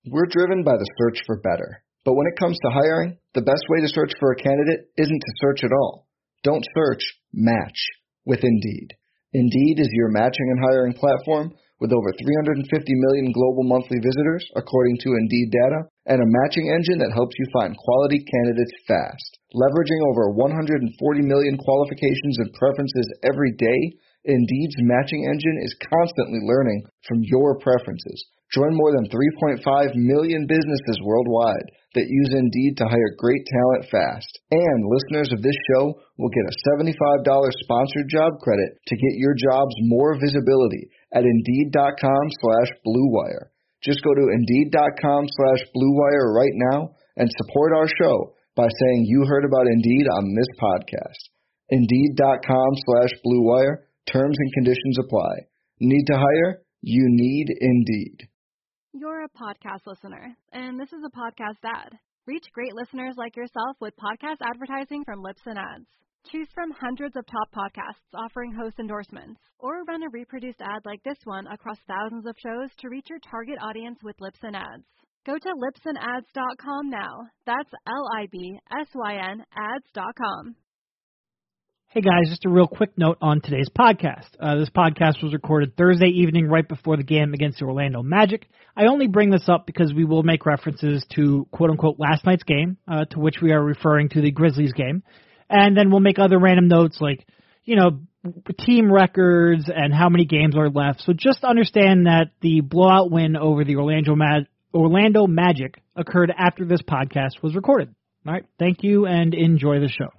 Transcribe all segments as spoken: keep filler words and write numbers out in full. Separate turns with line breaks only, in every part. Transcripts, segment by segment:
We're driven by the search for better. But when it comes to hiring, the best way to search for a candidate isn't to search at all. Don't search, match with Indeed. Indeed is your matching and hiring platform with over three hundred fifty million global monthly visitors, according to Indeed data, and a matching engine that helps you find quality candidates fast. Leveraging over one hundred forty million qualifications and preferences every day, Indeed's matching engine is constantly learning from your preferences. Join more than three point five million businesses worldwide that use Indeed to hire great talent fast. And listeners of this show will get a seventy-five dollars sponsored job credit to get your jobs more visibility at Indeed.com slash Blue Wire. Just go to Indeed.com slash Blue Wire right now and support our show by saying you heard about Indeed on this podcast. Indeed.com slash Blue Wire. Terms and conditions apply. Need to hire? You need Indeed.
You're a podcast listener, and this is a podcast ad. Reach great listeners like yourself with podcast advertising from Libsyn Ads. Choose from hundreds of top podcasts offering host endorsements, or run a reproduced ad like this one across thousands of shows to reach your target audience with Libsyn Ads. Go to Libsyn Ads dot com now. That's L I B S Y N ads dot com.
Hey guys, just a real quick note on today's podcast. Uh, this podcast was recorded Thursday evening right before the game against the Orlando Magic. I only bring this up because we will make references to quote-unquote last night's game, uh, to which we are referring to the Grizzlies game. And then we'll make other random notes like, you know, team records and how many games are left. So just understand that the blowout win over the Orlando, Mag- Orlando Magic occurred after this podcast was recorded. All right, thank you and enjoy the show.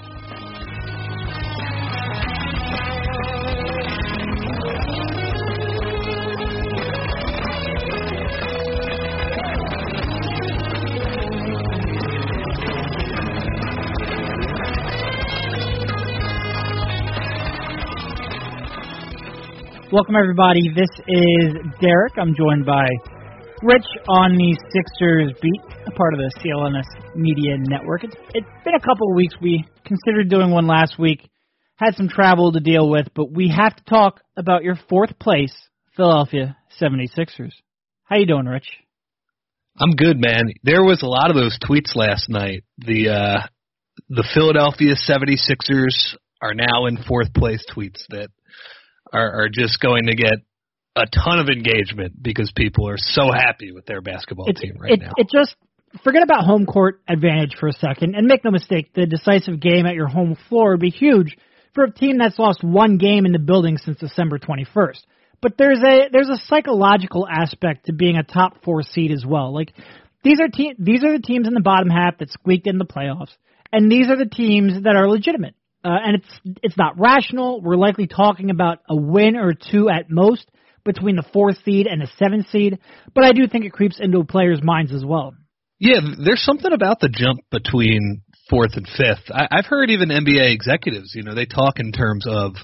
Welcome, everybody. This is Derek. I'm joined by Rich on the Sixers beat, a part of the C L N S Media Network. It's, it's been a couple of weeks. We considered doing one last week, had some travel to deal with, but we have to talk about your fourth place Philadelphia seventy-sixers. How you doing, Rich?
I'm good, man. There was a lot of those tweets last night. The uh, the Philadelphia seventy-sixers are now in fourth place tweets that Are, are just going to get a ton of engagement because people are so happy with their basketball
it's,
team right
it,
now.
It just, forget about home court advantage for a second, and make no mistake, the decisive game at your home floor would be huge for a team that's lost one game in the building since December twenty-first. But there's a there's a psychological aspect to being a top four seed as well. Like these are te- these are the teams in the bottom half that squeaked in the playoffs, and these are the teams that are legitimate. Uh, and it's it's not rational. We're likely talking about a win or two at most between the fourth seed and the seventh seed. But I do think it creeps into players' minds as well.
Yeah, there's something about the jump between fourth and fifth. I, I've heard even N B A executives, you know, they talk in terms of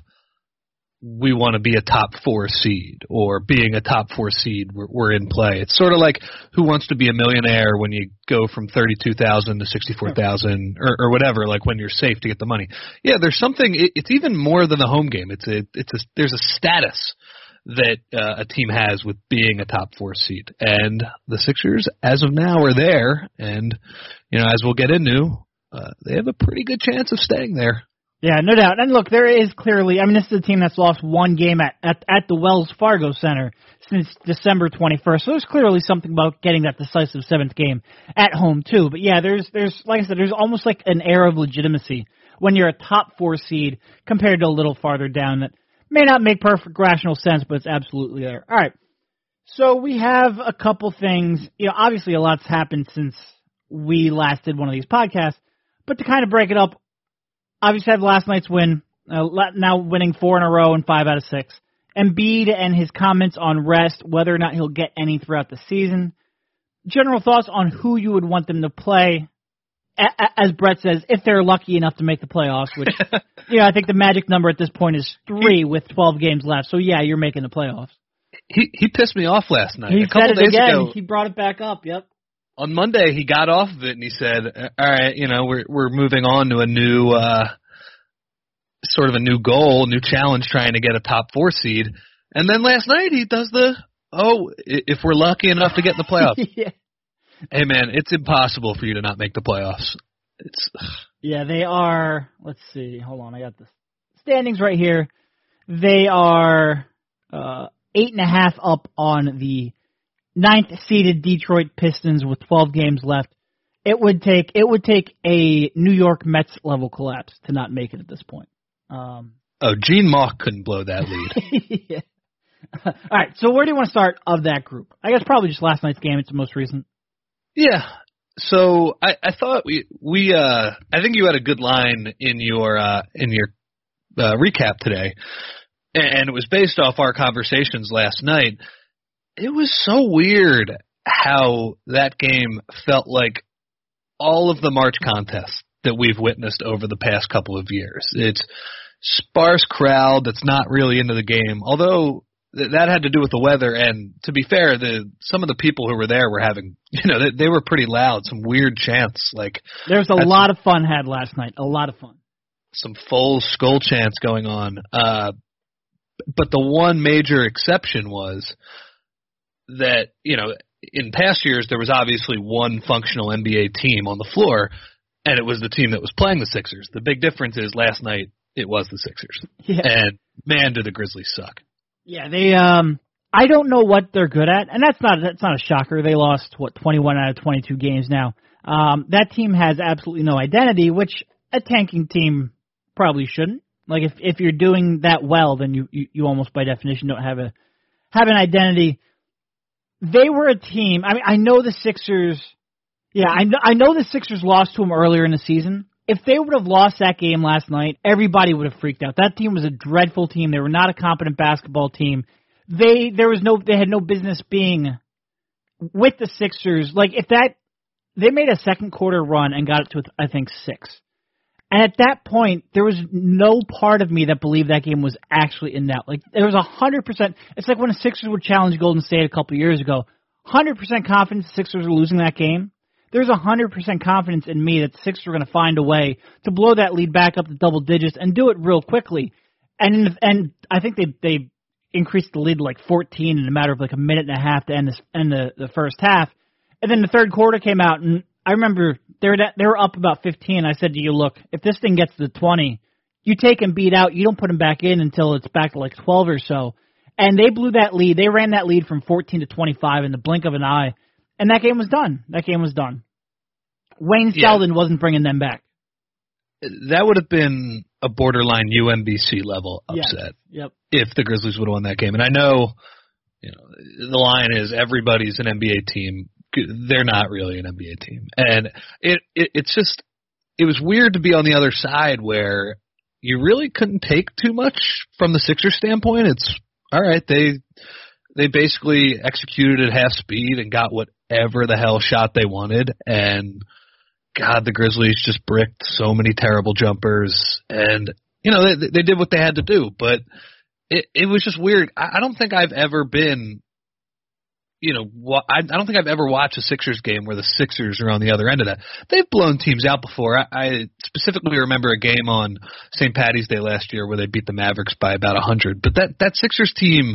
we want to be a top four seed, or being a top four seed, we're, we're in play. It's sort of like Who Wants to Be a Millionaire when you go from thirty-two thousand to sixty-four thousand or, or whatever, like when you're safe to get the money. Yeah, there's something, it, it's even more than the home game. It's a, it's a, there's a status that uh, a team has with being a top four seed. And the Sixers, as of now, are there. And, you know, as we'll get into, uh, they have a pretty good chance of staying there.
Yeah, no doubt. And look, there is clearly, I mean, this is a team that's lost one game at, at, at the Wells Fargo Center since December twenty-first. So there's clearly something about getting that decisive seventh game at home, too. But yeah, there's, there's like I said, there's almost like an air of legitimacy when you're a top four seed compared to a little farther down that may not make perfect rational sense, but it's absolutely there. All right. So we have a couple things. You know, obviously a lot's happened since we last did one of these podcasts. But to kind of break it up, obviously had last night's win, uh, now winning four in a row and five out of six. Embiid and his comments on rest, whether or not he'll get any throughout the season. General thoughts on who you would want them to play, a- as Brett says, if they're lucky enough to make the playoffs, which, yeah, I think the magic number at this point is three with twelve games left. So, yeah, you're making the playoffs.
He he pissed me off last night.
He
a couple
said it
days
again.
Ago,
he brought it back up, yep.
On Monday, he got off of it and he said, all right, you know, we're we're moving on to a new, uh, sort of a new goal, new challenge, trying to get a top four seed. And then last night he does the oh, if we're lucky enough to get in the playoffs.
yeah.
Hey, man, it's impossible for you to not make the playoffs. It's
Yeah, they are, let's see, hold on, I got the standings right here. They are uh, eight and a half up on the ninth-seeded Detroit Pistons with twelve games left. It would take it would take a New York Mets level collapse to not make it at this point. Um,
oh, Gene Mauch couldn't blow that lead.
yeah. All right, so where do you want to start of that group? I guess probably just last night's game. It's the most recent.
Yeah. So I, I thought we we uh I think you had a good line in your uh, in your uh, recap today, and it was based off our conversations last night. It was so weird how that game felt like all of the March contests that we've witnessed over the past couple of years. It's sparse crowd that's not really into the game, although th- that had to do with the weather. And to be fair, the some of the people who were there were having, you know, they, they were pretty loud, some weird chants. Like
there was a lot of fun had last night, a lot of fun.
Some full skull chants going on. Uh, but the one major exception was that, you know, in past years, there was obviously one functional N B A team on the floor, and it was the team that was playing the Sixers. The big difference is last night it was the Sixers.
Yeah.
And, man, do the Grizzlies suck.
Yeah, they um I don't know what they're good at, and that's not that's not a shocker. They lost, what, twenty-one out of twenty-two games now. Um, that team has absolutely no identity, which a tanking team probably shouldn't. Like, if if you're doing that well, then you, you, you almost by definition don't have a have an identity. They were a team. I mean, I know the Sixers. Yeah, I know, I know the Sixers lost to them earlier in the season. If they would have lost that game last night, everybody would have freaked out. That team was a dreadful team. They were not a competent basketball team. They there was no they had no business being with the Sixers. Like if that they made a second quarter run and got it to I think six. And at that point, there was no part of me that believed that game was actually in doubt. Like, there was a hundred percent. It's like when the Sixers would challenge Golden State a couple of years ago. Hundred percent confidence the Sixers were losing that game. There's a hundred percent confidence in me that the Sixers were going to find a way to blow that lead back up to double digits and do it real quickly. And in the, and I think they they increased the lead to like fourteen in a matter of like a minute and a half to end this end the, the first half. And then the third quarter came out, and I remember they were they were up about fifteen. I said to you, look, if this thing gets to twenty, you take them beat out. You don't put them back in until it's back to like twelve or so. And they blew that lead. They ran that lead from fourteen to twenty-five in the blink of an eye. And that game was done. That game was done. Wayne
yeah.
Selden wasn't bringing them back.
That would have been a borderline U M B C level upset
yep. Yep.
if the Grizzlies would have won that game. And I know, you know, the line is everybody's an N B A team. They're not really an N B A team. And it, it it's just, it was weird to be on the other side where you really couldn't take too much from the Sixers standpoint. It's, all right, they they basically executed at half speed and got whatever the hell shot they wanted. And, God, the Grizzlies just bricked so many terrible jumpers. And, you know, they, they did what they had to do. But it, it was just weird. I, I don't think I've ever been... You know, I don't think I've ever watched a Sixers game where the Sixers are on the other end of that. They've blown teams out before. I, I specifically remember a game on Saint Patty's Day last year where they beat the Mavericks by about a hundred. But that, that Sixers team,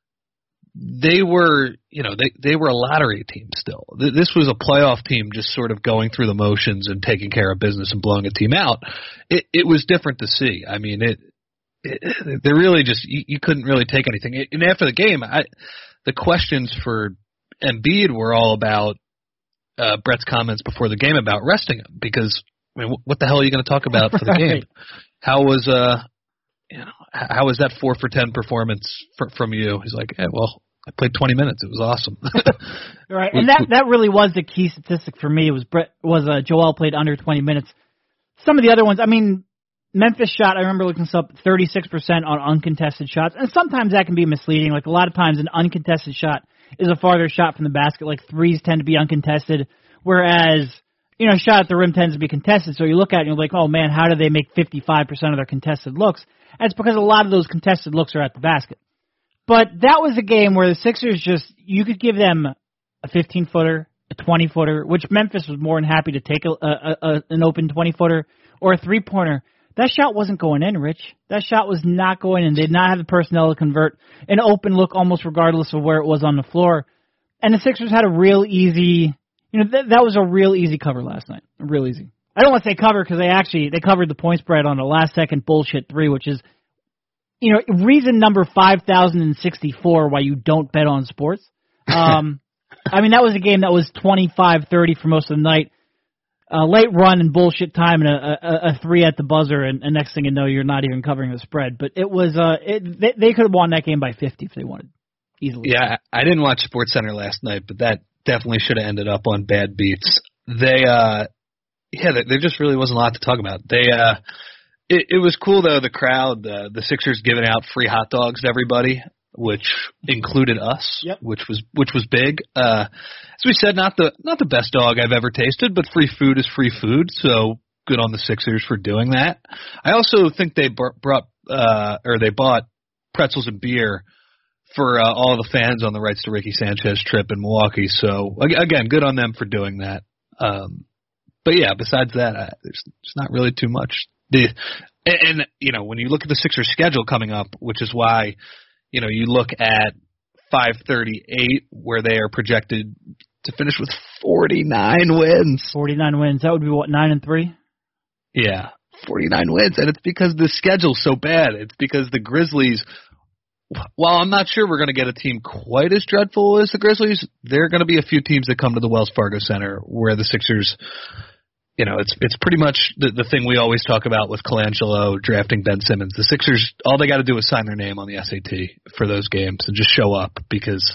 they were, you know, they, they were a lottery team still. This was a playoff team just sort of going through the motions and taking care of business and blowing a team out. It, it was different to see. I mean, it, it they really just, you, you couldn't really take anything. And after the game, I, the questions for Embiid were all about uh, Brett's comments before the game about resting him, because I mean, what the hell are you going to talk about for the game? How was uh, you know, how was that four for ten performance for, from you? He's like, yeah, well, I played twenty minutes. It was awesome.
Right, and that that really was the key statistic for me. It was Brett was uh, Joel played under twenty minutes. Some of the other ones, I mean. Memphis shot, I remember looking this up, thirty-six percent on uncontested shots. And sometimes that can be misleading. Like a lot of times an uncontested shot is a farther shot from the basket. Like threes tend to be uncontested, whereas, you know, shot at the rim tends to be contested. So you look at it and you're like, oh man, how do they make fifty-five percent of their contested looks? And it's because a lot of those contested looks are at the basket. But that was a game where the Sixers just, you could give them a fifteen-footer, a twenty-footer, which Memphis was more than happy to take a, a, a, an open twenty-footer, or a three-pointer. That shot wasn't going in, Rich. That shot was not going in. They did not have the personnel to convert an open look almost regardless of where it was on the floor. And the Sixers had a real easy, you know, th- that was a real easy cover last night. Real easy. I don't want to say cover because they actually, they covered the point spread on a last second bullshit three, which is, you know, reason number five thousand sixty-four why you don't bet on sports. Um, I mean, that was a game that was twenty-five thirty for most of the night. A late run and bullshit time and a, a, a three at the buzzer, and, and next thing you know, you're not even covering the spread. But it was, uh, it, they, they could have won that game by fifty if they wanted, easily.
Yeah, I didn't watch SportsCenter last night, but that definitely should have ended up on bad beats. They, uh, yeah, there just really wasn't a lot to talk about. They, uh, it, it was cool though. The crowd, uh, the Sixers giving out free hot dogs to everybody, which included us,
yep.
which was which was big. Uh, as we said, not the not the best dog I've ever tasted, but free food is free food, so good on the Sixers for doing that. I also think they brought uh, or they bought pretzels and beer for uh, all the fans on the Rights to Ricky Sanchez trip in Milwaukee. So again, good on them for doing that. Um, but yeah, besides that, uh, there's, there's not really too much. The and, and you know when you look at the Sixers schedule coming up, which is why. You know, you look at five thirty-eight, where they are projected to finish with forty-nine wins.
forty-nine wins. That would be, what, nine and three?
Yeah, forty-nine wins, and it's because the schedule's so bad. It's because the Grizzlies, while I'm not sure we're going to get a team quite as dreadful as the Grizzlies, there are going to be a few teams that come to the Wells Fargo Center where the Sixers, you know, it's it's pretty much the, the thing we always talk about with Colangelo drafting Ben Simmons. The Sixers, all they got to do is sign their name on the S A T for those games and just show up because,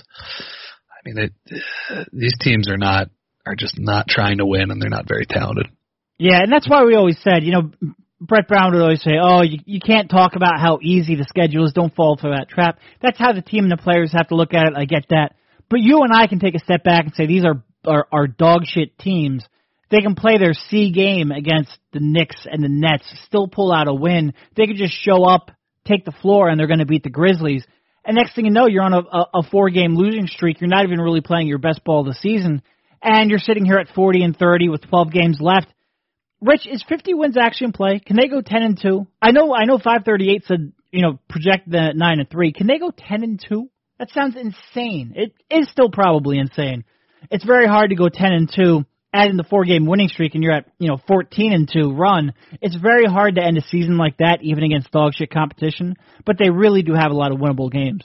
I mean, they, these teams are not are just not trying to win and they're not very talented.
Yeah, and that's why we always said, you know, Brett Brown would always say, oh, you, you can't talk about how easy the schedule is. Don't fall for that trap. That's how the team and the players have to look at it. I get that. But you and I can take a step back and say these are are, are dog shit teams. They can play their C game against the Knicks and the Nets, still pull out a win. They could just show up, take the floor, and they're going to beat the Grizzlies. And next thing you know, you're on a, a, a four-game losing streak. You're not even really playing your best ball of the season. And you're sitting here at forty and thirty with twelve games left. Rich, is fifty wins actually in play? Can they go ten and two? I know I know five thirty-eight said, you know, project the nine and three. Can they go ten and two? That sounds insane. It is still probably insane. It's very hard to go ten and two. Add in the four-game winning streak, and you're at, you know, fourteen and two run. It's very hard to end a season like that, even against dog shit competition. But they really do have a lot of winnable games.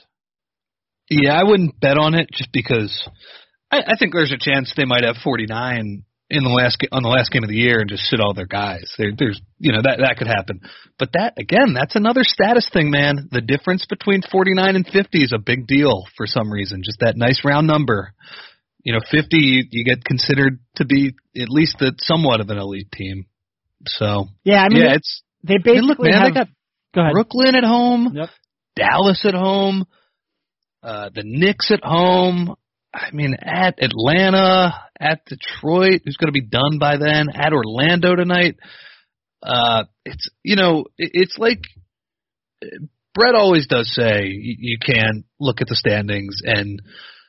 Yeah, I wouldn't bet on it just because I, I think there's a chance they might have forty-nine in the last on the last game of the year and just sit all their guys. There, there's, you know, that that could happen. But that again, that's another status thing, man. The difference between forty-nine and fifty is a big deal for some reason. Just that nice round number. You know, fifty, you, you get considered to be at least the, somewhat of an elite team. So,
yeah, I mean,
yeah, it's
they basically
I mean, look, man,
have,
they got
go ahead.
Brooklyn at home,
yep.
Dallas at home, uh, the Knicks at home. I mean, at Atlanta, at Detroit, who's going to be done by then, at Orlando tonight. Uh, it's, you know, it, it's like Brett always does say you, you can't look at the standings and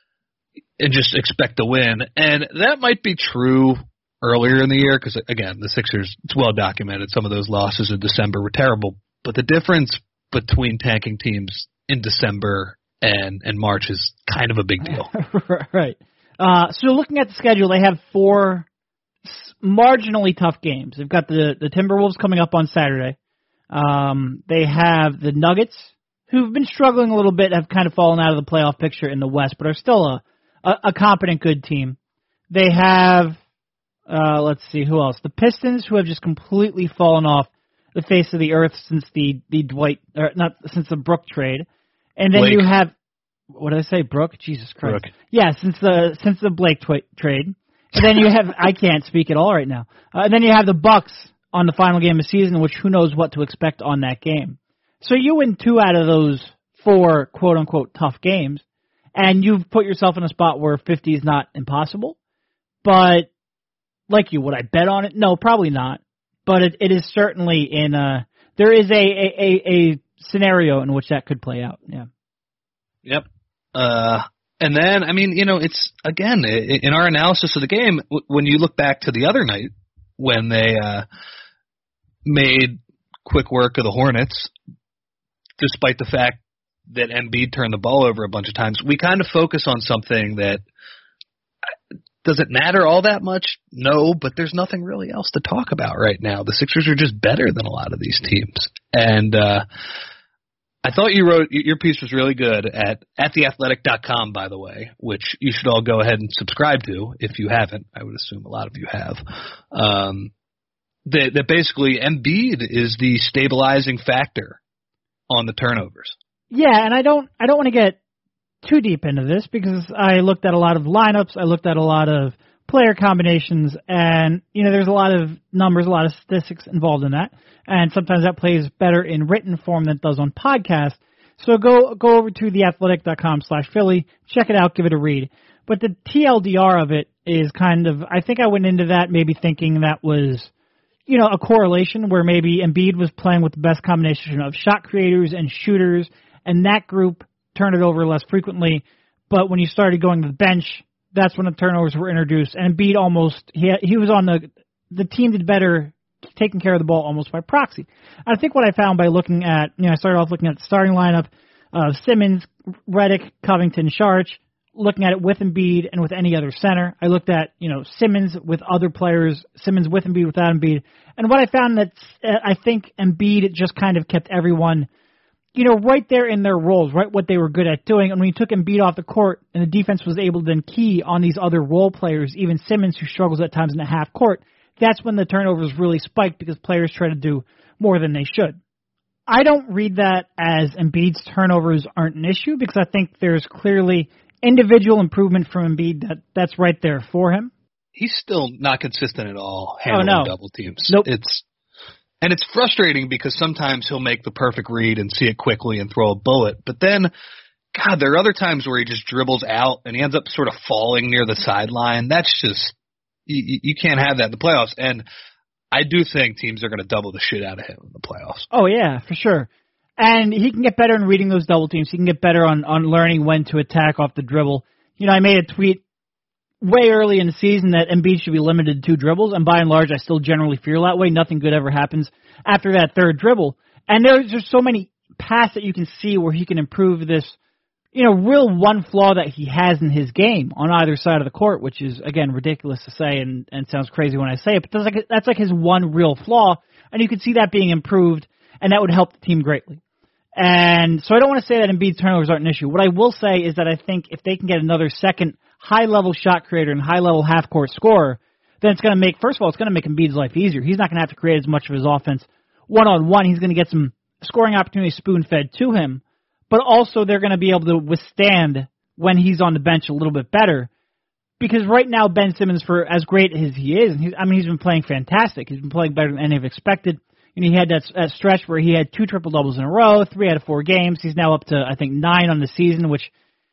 and just expect to win. And that might be true earlier in the year because, again, the Sixers, it's well documented. Some of those losses in December were terrible. But the difference between tanking teams in December and, and March is kind of a big deal.
Right. Uh, so looking at the schedule, they have four marginally tough games. They've got the, the Timberwolves coming up on Saturday. Um, they have the Nuggets, who've been struggling a little bit, have kind of fallen out of the playoff picture in the West, but are still a A, a competent, good team. They have, uh, let's see, who else? The Pistons, who have just completely fallen off the face of the earth since the, the Dwight, or not since the Brook trade. And then
Blake.
you have, what did I say, Brook? Jesus Christ.
Brook.
Yeah, since the since the Blake twi- trade. And then you have, I can't speak at all right now. Uh, and then you have the Bucks on the final game of the season, which who knows what to expect on that game. So you win two out of those four quote-unquote tough games. And you've put yourself in a spot where fifty is not impossible. But, like you, would I bet on it? No, probably not. But it, it is certainly in a, there is a, a, a, a scenario in which that could play out, yeah.
Yep. Uh, and then, I mean, you know, it's, again, in our analysis of the game, when you look back to the other night, when they uh, made quick work of the Hornets, despite the fact that Embiid turned the ball over a bunch of times. We kind of focus on something that does it matter all that much? No, but there's nothing really else to talk about right now. The Sixers are just better than a lot of these teams. And uh, I thought you wrote your piece was really good at at the athletic dot com, by the way, which you should all go ahead and subscribe to if you haven't. I would assume a lot of you have. Um, that, that basically Embiid is the stabilizing factor on the turnovers.
Yeah, and I don't I don't want to get too deep into this because I looked at a lot of lineups, I looked at a lot of player combinations, and you know there's a lot of numbers, a lot of statistics involved in that, and sometimes that plays better in written form than it does on podcast. So go go over to the athletic dot com slash Philly, check it out, give it a read. But the T L D R of it is kind of, I think I went into that maybe thinking that was, you know, a correlation where maybe Embiid was playing with the best combination of shot creators and shooters, and that group turned it over less frequently. But when you started going to the bench, that's when the turnovers were introduced. And Embiid almost, he he was on the, the team did better taking care of the ball almost by proxy. I think what I found by looking at, you know, I started off looking at the starting lineup of Simmons, Redick, Covington, Saric, looking at it with Embiid and with any other center. I looked at, you know, Simmons with other players, Simmons with Embiid, without Embiid. And what I found that I think Embiid just kind of kept everyone, you know, right there in their roles, right what they were good at doing. And when you took Embiid off the court and the defense was able to then key on these other role players, even Simmons, who struggles at times in the half court, that's when the turnovers really spiked because players try to do more than they should. I don't read that as Embiid's turnovers aren't an issue because I think there's clearly individual improvement from Embiid that that's right there for him.
He's still not consistent at all handling
oh, no.
double teams.
Nope.
It's and it's frustrating because sometimes he'll make the perfect read and see it quickly and throw a bullet, but then, God, there are other times where he just dribbles out and he ends up sort of falling near the sideline. That's just you, you can't have that in the playoffs. And I do think teams are going to double the shit out of him in the playoffs.
Oh yeah, for sure. And he can get better in reading those double teams. He can get better on, on learning when to attack off the dribble. You know, I made a tweet way early in the season that Embiid should be limited to two dribbles, and by and large, I still generally feel that way. Nothing good ever happens after that third dribble. And there's just so many paths that you can see where he can improve this, you know, real one flaw that he has in his game on either side of the court, which is, again, ridiculous to say and, and sounds crazy when I say it, but that's like, that's like his one real flaw, and you can see that being improved, and that would help the team greatly. And so I don't want to say that Embiid's turnovers aren't an issue. What I will say is that I think if they can get another second high-level shot creator and high-level half-court scorer, then it's going to make, first of all, it's going to make Embiid's life easier. He's not going to have to create as much of his offense one-on-one. He's going to get some scoring opportunities spoon-fed to him, but also they're going to be able to withstand when he's on the bench a little bit better. Because right now, Ben Simmons, for as great as he is, and he's, I mean, he's been playing fantastic. He's been playing better than any have expected. And he had that, that stretch where he had two triple-doubles in a row, three out of four games. He's now up to, I think, nine on the season, which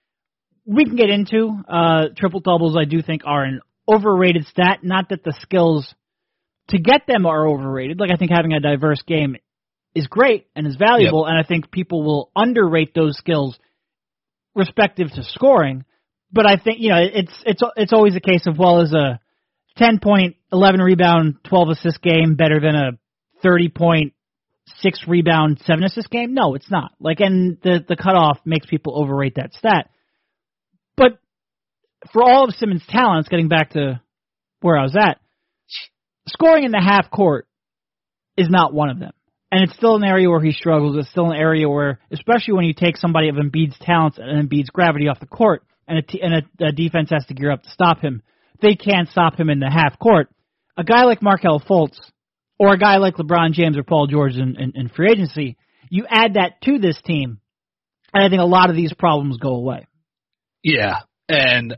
we can get into. Uh, triple-doubles, I do think, are an overrated stat. Not that the skills to get them are overrated. Like, I think having a diverse game is great and is valuable, yep. And I think people will underrate those skills respective to scoring. But I think, you know, it's it's it's always a case of, well, is a ten-point, eleven rebound, twelve assist game better than a thirty point, six rebound, seven assist game? No, it's not. Like, and the the cutoff makes people overrate that stat. But for all of Simmons' talents, getting back to where I was at, scoring in the half court is not one of them. And it's still an area where he struggles. It's still an area where, especially when you take somebody of Embiid's talents and Embiid's gravity off the court, and a, t- and a, a defense has to gear up to stop him, they can't stop him in the half court. A guy like Markelle Fultz, or a guy like LeBron James or Paul George in, in, in free agency, you add that to this team, and I think a lot of these problems go away.
Yeah, and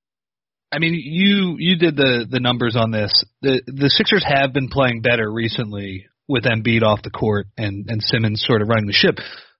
I mean, you you did the, the numbers on this. The the Sixers have been playing better recently with Embiid off the court and, and Simmons sort of running the ship.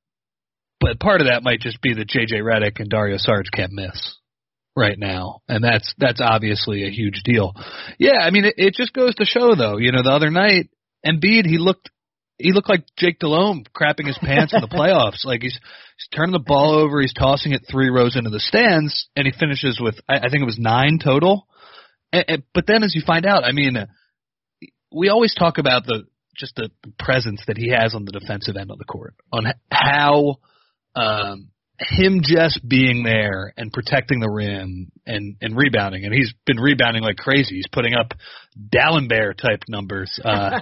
But part of that might just be that J J Redick and Dario Saric can't miss right now, and that's that's obviously a huge deal. Yeah, I mean, it, it just goes to show, though. You know, the other night, Embiid, he looked he looked like Jake Delhomme crapping his pants in the playoffs. Like he's he's turning the ball over, he's tossing it three rows into the stands, and he finishes with I, I think it was nine total. And, and, but then, as you find out, I mean, we always talk about the just the presence that he has on the defensive end of the court, on how um, him just being there and protecting the rim and, and rebounding, and he's been rebounding like crazy. He's putting up Dallenberg type numbers uh,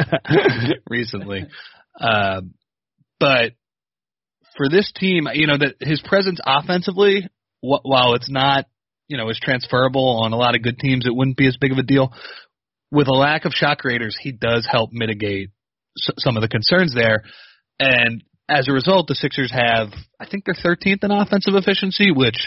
recently. Uh, but for this team, you know, that his presence offensively, wh- while it's not, you know, is transferable on a lot of good teams, it wouldn't be as big of a deal. With a lack of shot creators, he does help mitigate s- some of the concerns there. And as a result, the Sixers have, I think they're thirteenth in offensive efficiency, which,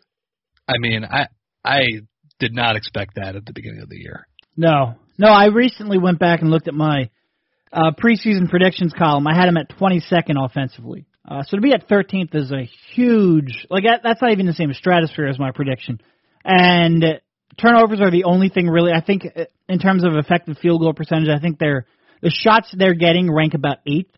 I mean, I I did not expect that at the beginning of the year.
No. No, I recently went back and looked at my uh, preseason predictions column. I had him at twenty-second offensively. Uh, so to be at thirteenth is a huge, like that, that's not even the same stratosphere as my prediction. And turnovers are the only thing really, I think, in terms of effective field goal percentage, I think they're, the shots they're getting rank about eighth.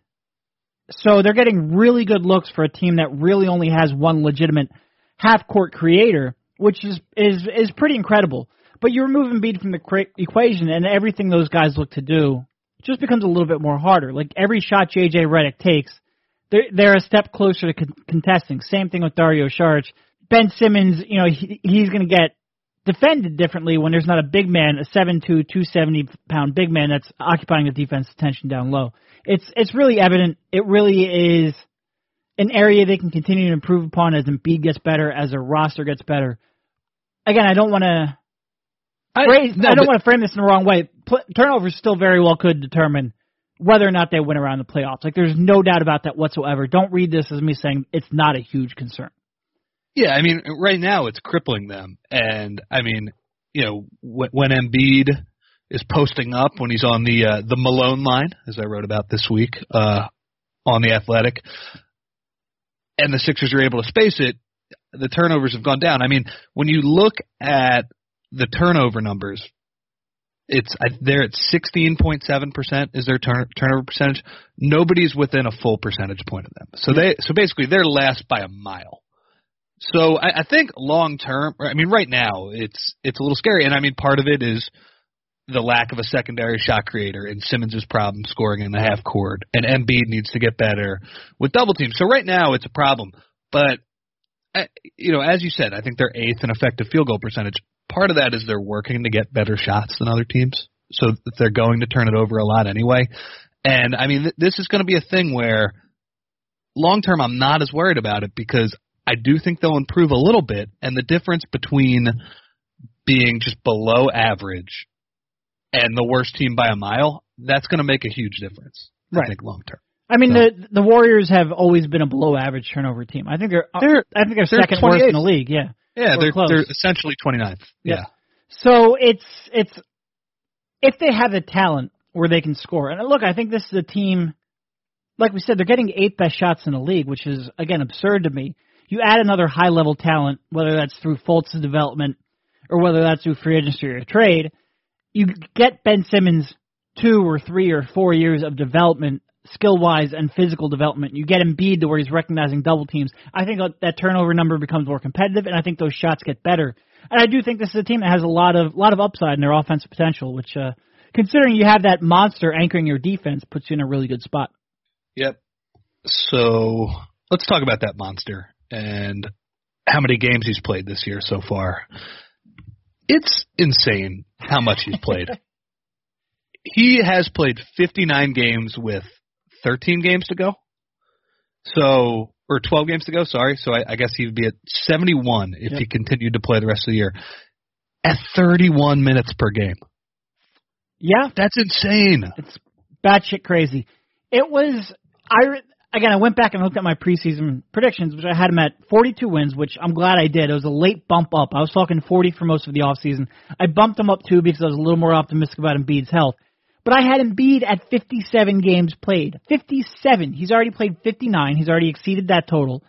So they're getting really good looks for a team that really only has one legitimate half-court creator, which is, is, is pretty incredible. But you remove Embiid from the equation, and everything those guys look to do just becomes a little bit more harder. Like every shot J J Redick takes, they're, they're a step closer to con- contesting. Same thing with Dario Saric. Ben Simmons, you know, he, he's going to get defended differently when there's not a big man, a seven two, two hundred seventy pound big man that's occupying the defense's attention down low. It's it's really evident. It really is an area they can continue to improve upon as Embiid gets better, as their roster gets better. Again, I don't want to I, phrase, no, I don't want to frame this in the wrong way. Pl- turnovers still very well could determine whether or not they win around the playoffs. Like, there's no doubt about that whatsoever. Don't read this as me saying it's not a huge concern.
Yeah, I mean, right now it's crippling them. And, I mean, you know, when, when Embiid is posting up, when he's on the uh, the Malone line, as I wrote about this week uh, on The Athletic, and the Sixers are able to space it, the turnovers have gone down. I mean, when you look at the turnover numbers, it's they're at sixteen point seven percent is their turn, turnover percentage. Nobody's within a full percentage point of them. So they so basically they're last by a mile. So I, I think long term, I mean, right now it's it's a little scary, and I mean part of it is the lack of a secondary shot creator and Simmons' problem scoring in the half court, and Embiid needs to get better with double teams. So right now it's a problem, but you know, as you said, I think they're eighth in effective field goal percentage. Part of that is they're working to get better shots than other teams, so that they're going to turn it over a lot anyway. And I mean, th- this is going to be a thing where long term I'm not as worried about it because I do think they'll improve a little bit, and the difference between being just below average and the worst team by a mile, that's going to make a huge difference,
right.
I think, long term.
I mean,
so.
the the Warriors have always been a below average turnover team. I think they're,
they're
I think they're,
they're
second worst in the league. Yeah,
yeah, they're
close.
they're essentially twenty-ninth. Yeah. yeah.
So it's it's if they have the talent where they can score, and look, I think this is a team. Like we said, they're getting eight best shots in the league, which is again absurd to me. You add another high-level talent, whether that's through Fultz's development or whether that's through free agency or trade, you get Ben Simmons two or three or four years of development, skill-wise and physical development. You get Embiid to where he's recognizing double teams. I think that turnover number becomes more competitive, and I think those shots get better. And I do think this is a team that has a lot of lot of upside in their offensive potential, which, uh, considering you have that monster anchoring your defense, puts you in a really good spot.
Yep. So let's talk about that monster and how many games he's played this year so far. It's insane how much he's played. He has played fifty-nine games with thirteen games to go. So, or twelve games to go, sorry. So I, I guess he would be at seventy-one if yep. he continued to play the rest of the year. At thirty-one minutes per game.
Yeah.
That's insane.
It's batshit crazy. It was, I, again, I went back and looked at my preseason predictions, which I had him at forty-two wins, which I'm glad I did. It was a late bump up. I was talking forty for most of the offseason. I bumped him up two because I was a little more optimistic about Embiid's health. But I had Embiid at fifty-seven games played. fifty-seven. He's already played fifty-nine. He's already exceeded that total.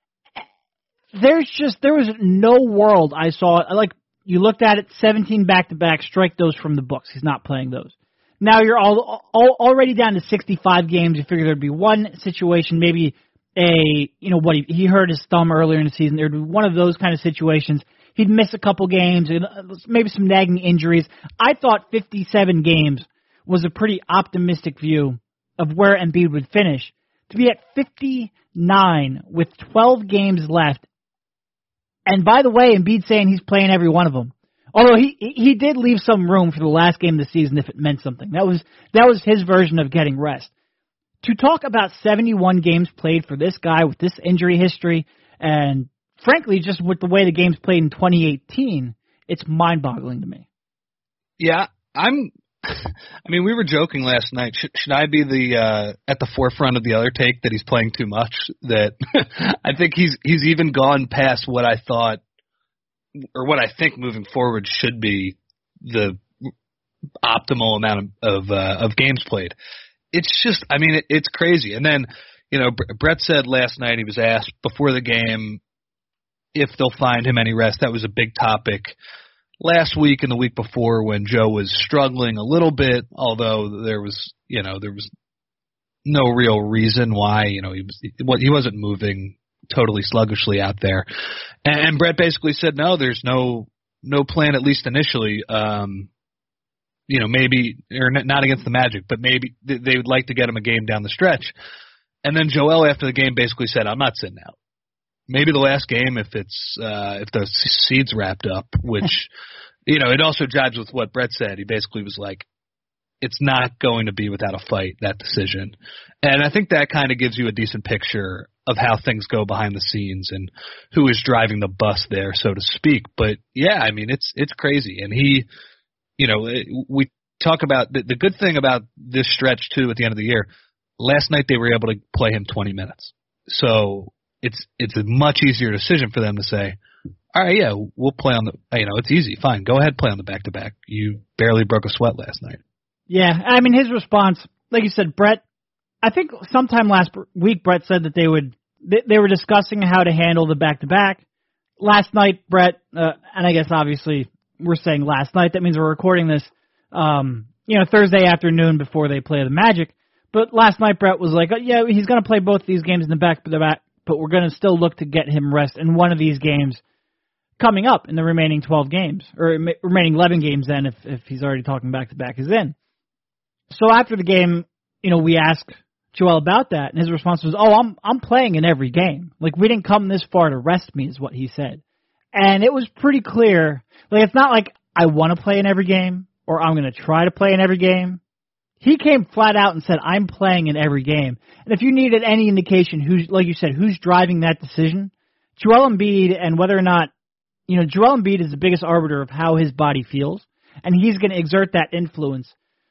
There's just, there was no world I saw, like, you looked at it, seventeen back-to-back, strike those from the books. He's not playing those. Now you're all, all already down to sixty-five games. You figure there'd be one situation, maybe a, you know, what he, he hurt his thumb earlier in the season. There'd be one of those kind of situations. He'd miss a couple games, maybe some nagging injuries. I thought fifty-seven games was a pretty optimistic view of where Embiid would finish. To be at fifty-nine with twelve games left. And by the way, Embiid saying he's playing every one of them. Although he he did leave some room for the last game of the season if it meant something. That was that was his version of getting rest. To talk about seventy-one games played for this guy with this injury history, and frankly, just with the way the games played in twenty eighteen, it's mind-boggling to me.
Yeah, I'm. I mean, we were joking last night. Should, should I be the uh, at the forefront of the other take that he's playing too much? That I think he's he's even gone past what I thought, or what I think moving forward should be the optimal amount of of, uh, of games played. It's just, I mean, it, it's crazy. And then, you know, Brett said last night he was asked before the game if they'll find him any rest. That was a big topic last week and the week before when Joe was struggling a little bit, although there was, you know, there was no real reason why, you know, he was he wasn't moving totally sluggishly out there. And, and Brett basically said, no, there's no no plan, at least initially. Um, you know, maybe, or not against the Magic, but maybe they would like to get him a game down the stretch. And then Joel, after the game, basically said, I'm not sitting out. Maybe the last game if it's uh, if the seed's wrapped up, which, you know, it also jives with what Brett said. He basically was like, it's not going to be without a fight, that decision. And I think that kind of gives you a decent picture of how things go behind the scenes and who is driving the bus there, so to speak. But, yeah, I mean, it's it's crazy. And he, you know, we talk about the, the good thing about this stretch, too, at the end of the year. Last night they were able to play him twenty minutes. So it's it's a much easier decision for them to say, all right, yeah, we'll play on the, you know, it's easy. Fine, go ahead, play on the back-to-back. You barely broke a sweat last night.
Yeah, I mean, his response, like you said, Brett, I think sometime last week Brett said that they would, they, they were discussing how to handle the back-to-back. Last night, Brett, uh, and I guess obviously we're saying last night, that means we're recording this, um, you know, Thursday afternoon before they play the Magic. But last night, Brett was like, oh, yeah, he's going to play both these games in the back-to-back, but we're going to still look to get him rest in one of these games coming up in the remaining twelve games, or remaining eleven games then if, if he's already talking back-to-back is in. So after the game, you know, we asked Joel about that, and his response was, oh, I'm I'm playing in every game. Like, we didn't come this far to rest me, is what he said. And it was pretty clear. Like, it's not like I want to play in every game, or I'm going to try to play in every game. He came flat out and said, I'm playing in every game. And if you needed any indication, who's, like you said, who's driving that decision, Joel Embiid, and whether or not, you know, Joel Embiid is the biggest arbiter of how his body feels, and he's going to exert that influence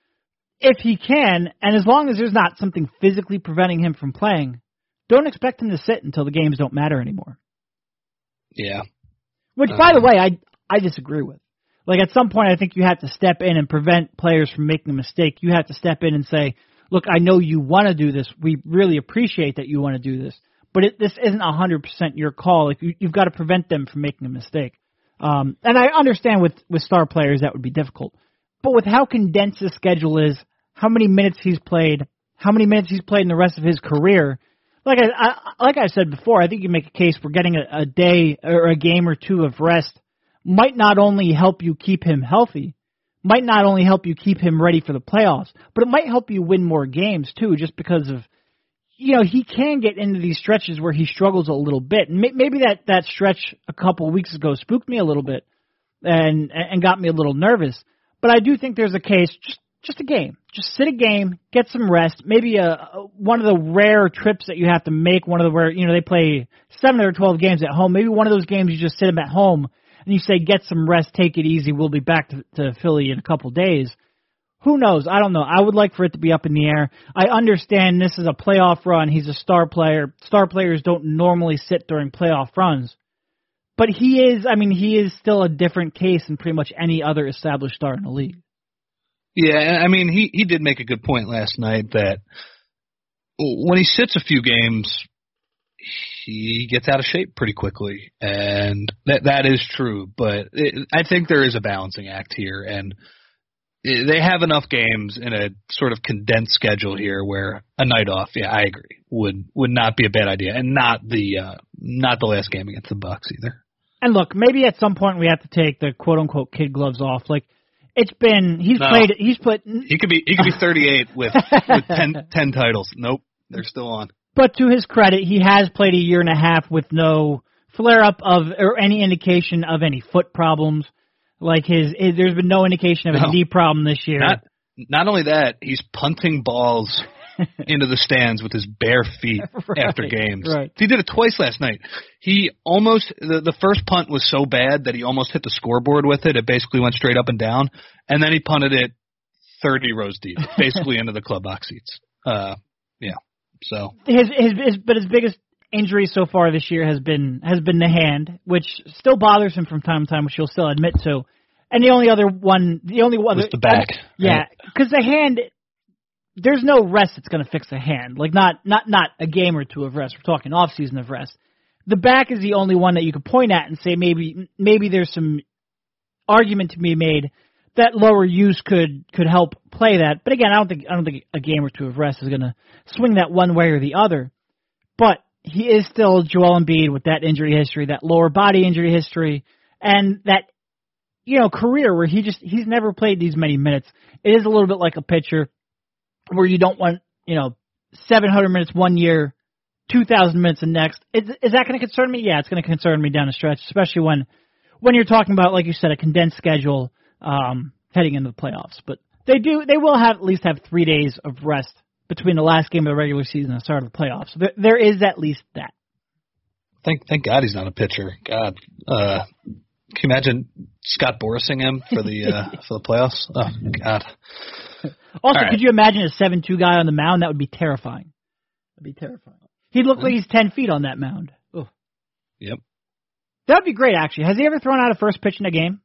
if he can, and as long as there's not something physically preventing him from playing, don't expect him to sit until the games don't matter anymore.
Yeah.
Which, by um, the way, I I disagree with. Like, at some point, I think you have to step in and prevent players from making a mistake. You have to step in and say, look, I know you want to do this. We really appreciate that you want to do this. But it, this isn't one hundred percent your call. Like, you, you've got to prevent them from making a mistake. Um, and I understand with, with star players that would be difficult. But with how condensed the schedule is, how many minutes he's played, how many minutes he's played in the rest of his career, like I, I like I said before, I think you make a case for getting a, a day or a game or two of rest might not only help you keep him healthy, might not only help you keep him ready for the playoffs, but it might help you win more games too, just because of, you know, he can get into these stretches where he struggles a little bit. And maybe that, that stretch a couple of weeks ago spooked me a little bit and and got me a little nervous. But I do think there's a case, just just a game. Just sit a game, get some rest, maybe a, a one of the rare trips that you have to make, one of the rare, you know, they play seven or twelve games at home. Maybe one of those games you just sit them at home and you say, get some rest, take it easy, we'll be back to, to Philly in a couple days. Who knows? I don't know. I would like for it to be up in the air. I understand this is a playoff run. He's a star player. Star players don't normally sit during playoff runs. But he is, I mean, he is still a different case than pretty much any other established star in the league.
Yeah, I mean, he, he did make a good point last night that when he sits a few games, he gets out of shape pretty quickly, and that that is true. But it, I think there is a balancing act here, and they have enough games in a sort of condensed schedule here where a night off, yeah, I agree, would would not be a bad idea, and not the uh, not the last game against the Bucks either.
And look, maybe at some point we have to take the quote unquote kid gloves off. Like, It's been he's
no.
played he's put
he could be he could be thirty-eight with with ten, ten titles. Nope, they're still on.
But to his credit, he has played a year and a half with no flare up of or any indication of any foot problems. Like his, his there's been no indication of a no. knee problem this year.
Not not only that, he's punting balls into the stands with his bare feet
right,
after games.
Right.
He did it twice last night. He almost the, the first punt was so bad that he almost hit the scoreboard with it. It basically went straight up and down, and then he punted it thirty rows deep, basically into the club box seats. Uh, yeah. So
his, his his but his biggest injury so far this year has been has been the hand, which still bothers him from time to time, which he'll still admit to. And the only other one, the only one,
was the back.
Uh, yeah, because the hand. There's no rest that's going to fix a hand. Like, not, not, not a game or two of rest. We're talking off-season of rest. The back is the only one that you could point at and say maybe maybe there's some argument to be made that lower use could, could help play that. But again, I don't think I don't think a game or two of rest is going to swing that one way or the other. But he is still Joel Embiid with that injury history, that lower body injury history, and that, you know, career where he just he's never played these many minutes. It is a little bit like a pitcher, where you don't want, you know, seven hundred minutes one year, two thousand minutes the next. Is, is that going to concern me? Yeah, it's going to concern me down the stretch, especially when when you're talking about, like you said, a condensed schedule um, heading into the playoffs. But they do, they will have at least have three days of rest between the last game of the regular season and the start of the playoffs. So there, there is at least that. Thank,
thank God he's not a pitcher. God, uh, can you imagine Scott Borising him for the uh, for the playoffs? Oh God.
Also,
right.
Could you imagine a seven two guy on the mound? That would be terrifying. That'd be terrifying. He'd look like he's ten feet on that mound. Ugh.
Yep.
That would be great, actually. Has he ever thrown out a first pitch in a game?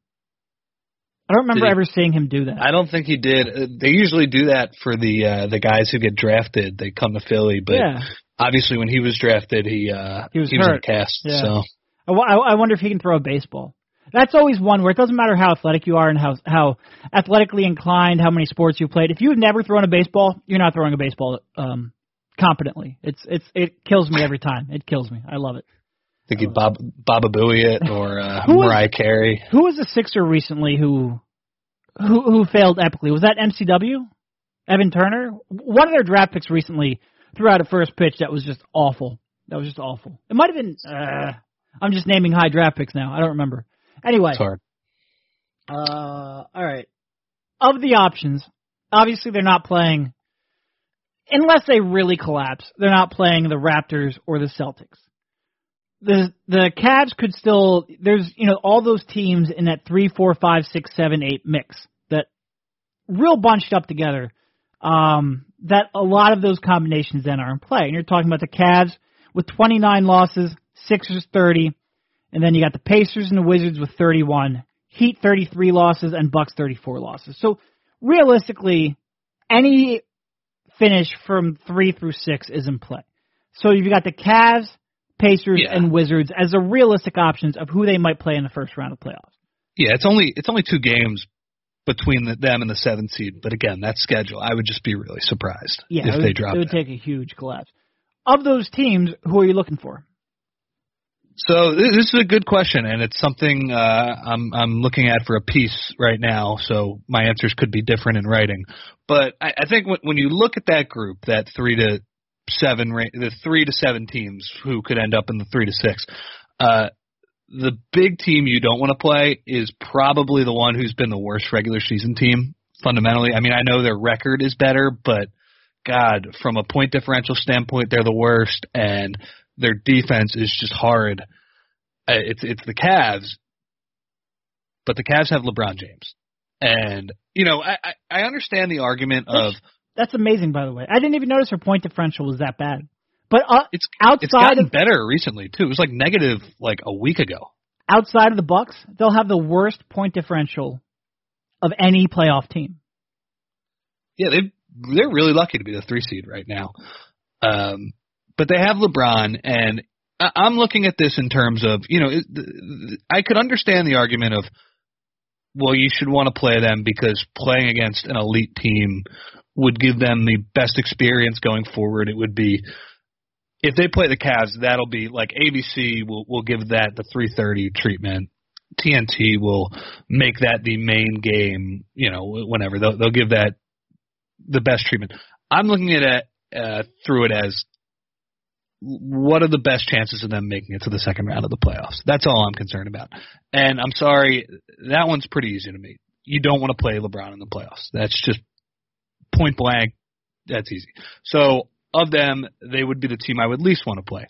I don't remember ever seeing him do that.
I don't think he did. They usually do that for the uh, the guys who get drafted. They come to Philly, but
yeah.
obviously when he was drafted, he uh,
he was,
he
hurt.
was in a cast.
Yeah.
So
I, I wonder if he can throw a baseball. That's always one where it doesn't matter how athletic you are and how how athletically inclined, how many sports you've played. If you've never thrown a baseball, you're not throwing a baseball um, competently. It's it's it kills me every time. It kills me. I love it.
I think he Bob Baba Booey it or uh, Mariah was, Carey.
Who was a Sixer recently who who who failed epically? Was that M C W? Evan Turner? One of their draft picks recently threw out a first pitch that was just awful. That was just awful. It might have been. Uh, I'm just naming high draft picks now. I don't remember. Anyway,
it's hard.
Uh, all right. Of the options, obviously they're not playing, unless they really collapse, they're not playing the Raptors or the Celtics. The the Cavs could still, there's, you know, all those teams in that three, four, five, six, seven, eight mix that real bunched up together, um, that a lot of those combinations then are in play. And you're talking about the Cavs with twenty-nine losses, Sixers thirty, and then you got the Pacers and the Wizards with thirty-one, Heat thirty-three losses, and Bucks thirty-four losses. So realistically, any finish from three through six is in play. So you've got the Cavs, Pacers, yeah. and Wizards as the realistic options of who they might play in the first round of playoffs.
Yeah, it's only it's only two games between the, them and the seventh seed. But again, that schedule, I would just be really surprised
yeah,
if
would,
they dropped
it. It would
that.
take a huge collapse. Of those teams, who are you looking for?
So this is a good question, and it's something uh, I'm I'm looking at for a piece right now. So my answers could be different in writing, but I, I think when, when you look at that group, that three to seven, the three to seven teams who could end up in the three to six, uh, the big team you don't want to play is probably the one who's been the worst regular season team. Fundamentally, I mean, I know their record is better, but God, from a point differential standpoint, they're the worst, and their defense is just hard. It's it's the Cavs, but the Cavs have LeBron James, and you know I I, I understand the argument of
that's amazing. By the way, I didn't even notice her point differential was that bad. But uh,
it's
outside
it's gotten
of,
better recently too. It was like negative like a week ago.
Outside of the Bucks, they'll have the worst point differential of any playoff team.
Yeah, they they're really lucky to be the three seed right now. Um, but they have LeBron, and I'm looking at this in terms of, you know, I could understand the argument of, well, you should want to play them because playing against an elite team would give them the best experience going forward. It would be, if they play the Cavs, that'll be like A B C will will give that the three thirty treatment. T N T will make that the main game, you know, whenever. They'll, they'll give that the best treatment. I'm looking at it uh, through it as what are the best chances of them making it to the second round of the playoffs? That's all I'm concerned about. And I'm sorry, that one's pretty easy to me. You don't want to play LeBron in the playoffs. That's just point blank. That's easy. So of them, they would be the team I would least want to play.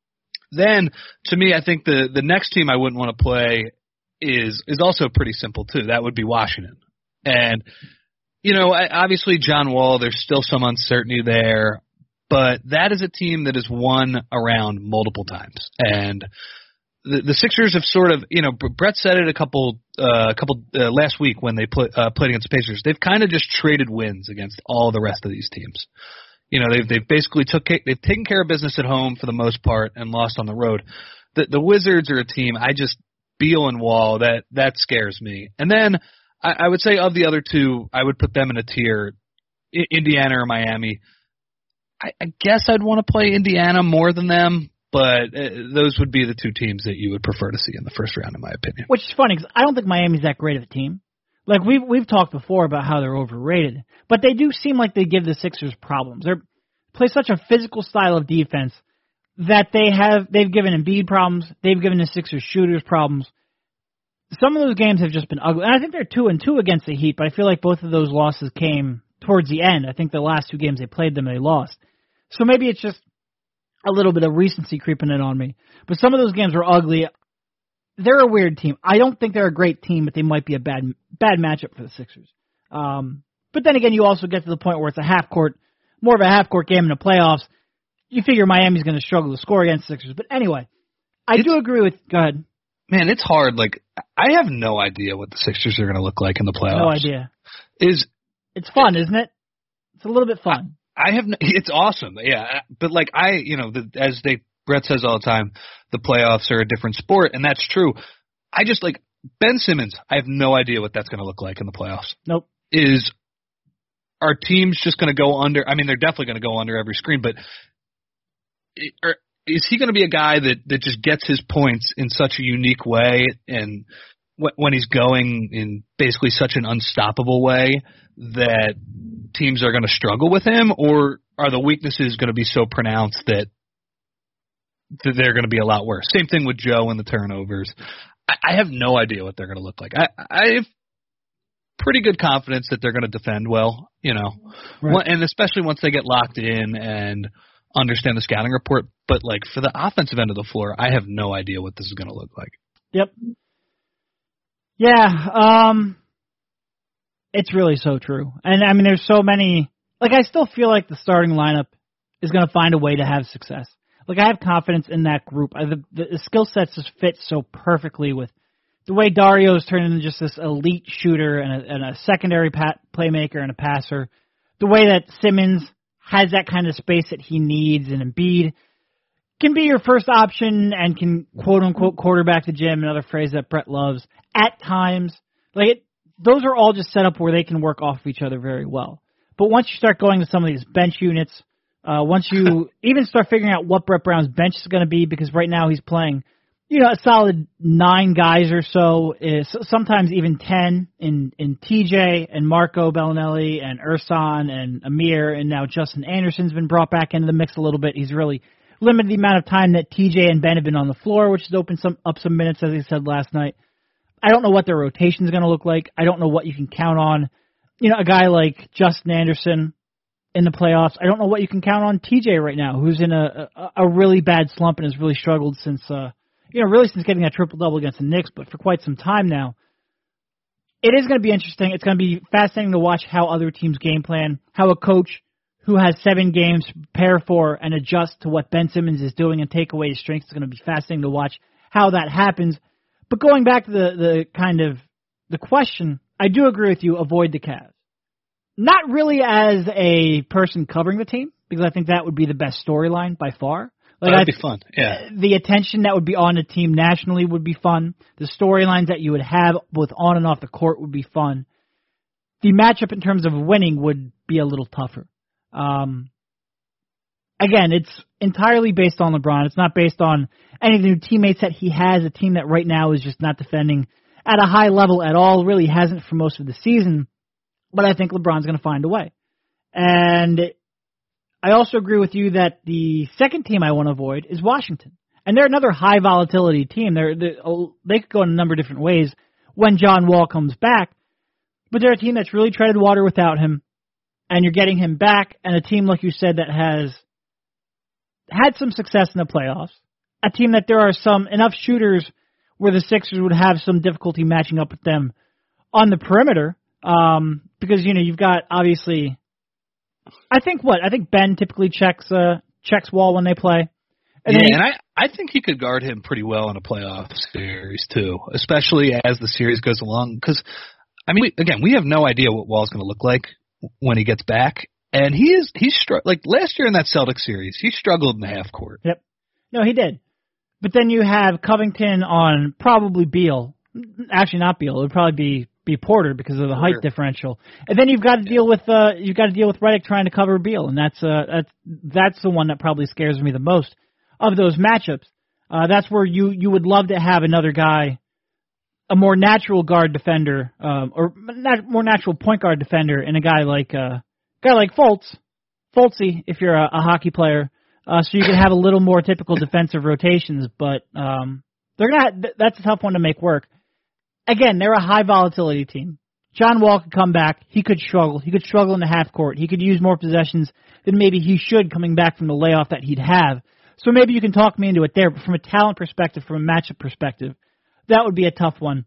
Then, to me, I think the, the next team I wouldn't want to play is is also pretty simple, too. That would be Washington. And, you know, obviously John Wall, there's still some uncertainty there. But that is a team that has won around multiple times, and the, the Sixers have sort of, you know, Brett said it a couple, uh, a couple uh, last week when they play, uh, played against the Pacers. They've kind of just traded wins against all the rest of these teams. You know, they've they've basically took they've taken care of business at home for the most part and lost on the road. The the Wizards are a team I just Beal and Wall that that scares me. And then I, I would say of the other two, I would put them in a tier, Indiana or Miami. I, I guess I'd want to play Indiana more than them, but uh, those would be the two teams that you would prefer to see in the first round, in my opinion.
Which is funny because I don't think Miami's that great of a team. Like we've we've talked before about how they're overrated, but they do seem like they give the Sixers problems. They play such a physical style of defense that they have they've given Embiid problems. They've given the Sixers shooters problems. Some of those games have just been ugly, and I think they're two and two against the Heat. But I feel like both of those losses came towards the end. I think the last two games they played them, they lost. So maybe it's just a little bit of recency creeping in on me. But some of those games were ugly. They're a weird team. I don't think they're a great team, but they might be a bad bad matchup for the Sixers. Um, but then again, you also get to the point where it's a half court, more of a half court game in the playoffs. You figure Miami's going to struggle to score against the Sixers. But anyway, I it's, do agree with. Go ahead.
Man, it's hard. Like I have no idea what the Sixers are going to look like in the playoffs.
No idea.
Is
it's fun, isn't it? It's a little bit fun.
I have. No, it's awesome, yeah. But like I, you know, the, as they Brett says all the time, the playoffs are a different sport, and that's true. I just like Ben Simmons. I have no idea what that's going to look like in the playoffs.
Nope.
Is our teams just going to go under? I mean, they're definitely going to go under every screen, but it, or is he going to be a guy that that just gets his points in such a unique way, and wh- when he's going in basically such an unstoppable way that teams are going to struggle with him, or are the weaknesses going to be so pronounced that, that they're going to be a lot worse? Same thing with Joe and the turnovers. I, I have no idea what they're going to look like. I, I have pretty good confidence that they're going to defend well, you know, right. And especially once they get locked in and understand the scouting report. But like for the offensive end of the floor, I have no idea what this is going to look like.
Yep. Yeah. Um. It's really so true. And, I mean, there's so many – like, I still feel like the starting lineup is going to find a way to have success. Like, I have confidence in that group. I, the, the skill sets just fit so perfectly with the way Dario's turned into just this elite shooter and a, and a secondary pat, playmaker and a passer. The way that Simmons has that kind of space that he needs, and Embiid can be your first option and can, quote-unquote, quarterback the gym, another phrase that Brett loves, at times. Like, it, those are all just set up where they can work off of each other very well. But once you start going to some of these bench units, uh, once you even start figuring out what Brett Brown's bench is going to be, because right now he's playing, you know, a solid nine guys or so, is sometimes even ten in, in T J and Marco Bellinelli and Ersan and Amir, and now Justin Anderson's been brought back into the mix a little bit. He's really limited the amount of time that T J and Ben have been on the floor, which has opened some up some minutes, as he said last night. I don't know what their rotation is going to look like. I don't know what you can count on. You know, a guy like Justin Anderson in the playoffs. I don't know what you can count on T J right now, who's in a a, a really bad slump and has really struggled since, uh, you know, really since getting that triple-double against the Knicks, but for quite some time now. It is going to be interesting. It's going to be fascinating to watch how other teams game plan, how a coach who has seven games to prepare for and adjust to what Ben Simmons is doing and take away his strengths. It's going to be fascinating to watch how that happens. But going back to the, the kind of the question, I do agree with you, avoid the Cavs. Not really as a person covering the team, because I think that would be the best storyline by far. Like
That'd be fun, yeah.
The attention that would be on the team nationally would be fun. The storylines that you would have both on and off the court would be fun. The matchup in terms of winning would be a little tougher. Um, again, it's entirely based on LeBron. It's not based on any of the new teammates that he has, a team that right now is just not defending at a high level at all, really hasn't for most of the season. But I think LeBron's going to find a way. And I also agree with you that the second team I want to avoid is Washington. And they're another high volatility team. They're, they're, they could go in a number of different ways when John Wall comes back. But they're a team that's really treaded water without him. And you're getting him back. And a team, like you said, that has had some success in the playoffs. A team that there are some enough shooters where the Sixers would have some difficulty matching up with them on the perimeter. Um, because, you know, you've got, obviously, I think what? I think Ben typically checks uh, checks Wall when they play. And
yeah,
he,
and I, I think he could guard him pretty well in a playoff series, too, especially as the series goes along. Because, I mean, again, we have no idea what Wall's going to look like when he gets back. And he is, he's, str- like, last year in that Celtics series, he struggled in the half court.
Yep. No, he did. But then you have Covington on probably Beal. Actually, not Beal. It would probably be be Porter because of the Porter. height differential. And then you've got to deal with uh you've got to deal with Redick trying to cover Beal, and that's uh that's that's the one that probably scares me the most of those matchups. Uh, that's where you you would love to have another guy, a more natural guard defender, um, or nat- more natural point guard defender, and a guy like uh guy like Fultz, Fultzy, if you're a, a hockey player. Uh, so you can have a little more typical defensive rotations, but um, they're gonna. Have, that's a tough one to make work. Again, they're a high volatility team. John Wall could come back. He could struggle. He could struggle in the half court. He could use more possessions than maybe he should coming back from the layoff that he'd have. So maybe you can talk me into it there. But from a talent perspective, from a matchup perspective, that would be a tough one.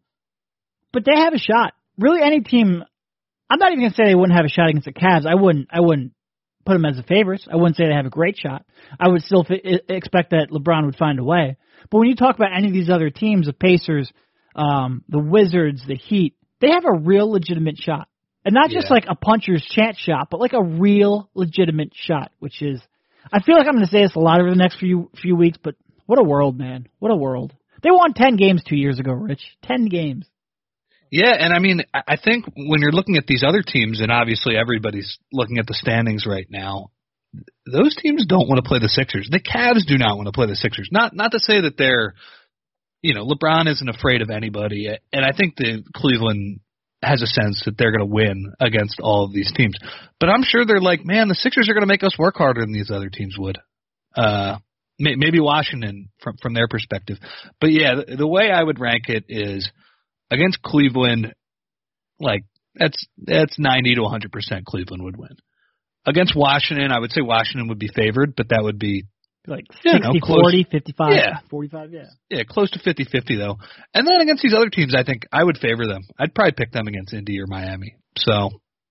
But they have a shot. Really, any team. I'm not even gonna say they wouldn't have a shot against the Cavs. I wouldn't. I wouldn't. Put them as the favorites. I wouldn't say they have a great shot. I would still f- expect that LeBron would find a way. But when you talk about any of these other teams, the Pacers, um, the Wizards, the Heat, they have a real legitimate shot. And not just yeah. like a puncher's chance shot, but like a real legitimate shot, which is, I feel like I'm going to say this a lot over the next few few weeks, but what a world, man. What a world. They won ten games two years ago, Rich. ten games.
Yeah, and I mean, I think when you're looking at these other teams, and obviously everybody's looking at the standings right now, those teams don't want to play the Sixers. The Cavs do not want to play the Sixers. Not not to say that they're, you know, LeBron isn't afraid of anybody, and I think that Cleveland has a sense that they're going to win against all of these teams. But I'm sure they're like, man, the Sixers are going to make us work harder than these other teams would. Uh, maybe Washington from from their perspective. But yeah, the, the way I would rank it is, against Cleveland, like, that's that's ninety to one hundred percent Cleveland would win. Against Washington, I would say Washington would be favored, but that would be
like sixty forty, fifty-five,
yeah.
forty-five, yeah.
Yeah, close to fifty-fifty, though. And then against these other teams, I think I would favor them. I'd probably pick them against Indy or Miami. So,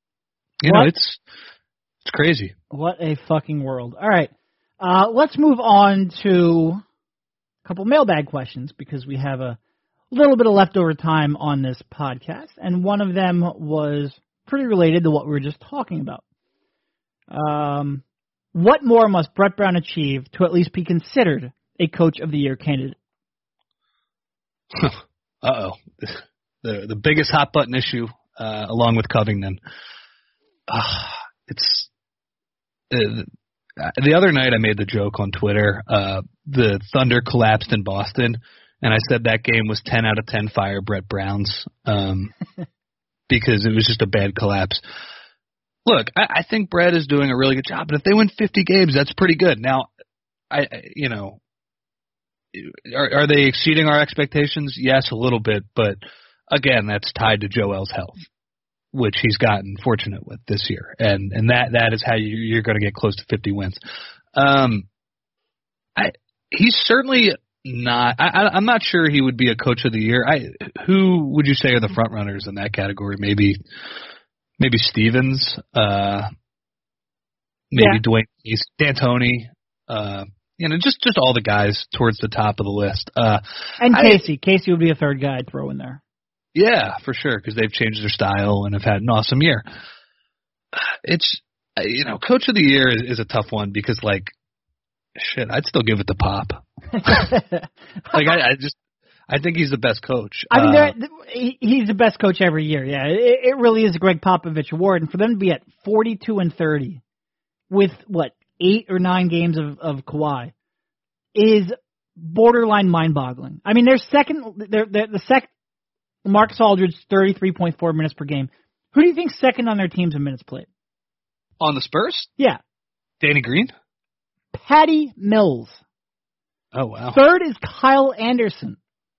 you what? know, it's it's crazy.
What a fucking world. All right. Uh, let's move on to a couple mailbag questions because we have a little bit of leftover time on this podcast, and one of them was pretty related to what we were just talking about. Um, what more must Brett Brown achieve to at least be considered a Coach of the Year candidate?
Uh-oh. The the biggest hot button issue, uh, along with Covington. Uh, it's uh, the other night I made the joke on Twitter. Uh, the Thunder collapsed in Boston. And I said that game was ten out of ten fire Brett Browns um, because it was just a bad collapse. Look, I, I think Brett is doing a really good job, but if they win fifty games, that's pretty good. Now, I, you know, are, are they exceeding our expectations? Yes, a little bit, but again, that's tied to Joel's health, which he's gotten fortunate with this year, and and that that is how you, you're going to get close to fifty wins. Um, I he's certainly. Not, I, I'm not sure he would be a Coach of the Year. I, who would you say are the front runners in that category? Maybe, maybe Stevens, uh, maybe yeah. Dwayne East, D'Antoni, uh, you know, just just all the guys towards the top of the list. Uh,
and Casey, I, Casey would be a third guy I'd throw in there.
Yeah, for sure, because they've changed their style and have had an awesome year. It's, you know, Coach of the Year is, is a tough one because, like, shit, I'd still give it to Pop. like I, I just, I think he's the best coach.
I mean,
uh,
he, he's the best coach every year. Yeah, it, it really is a Greg Popovich award, and for them to be at forty-two and thirty with what eight or nine games of, of Kawhi is borderline mind-boggling. I mean, they're second. They're, they're the second. Marcus Aldridge, thirty-three point four minutes per game. Who do you think's second on their teams in minutes played?
On the Spurs?
Yeah.
Danny Green?
Patty Mills.
Oh, wow.
Third is Kyle Anderson.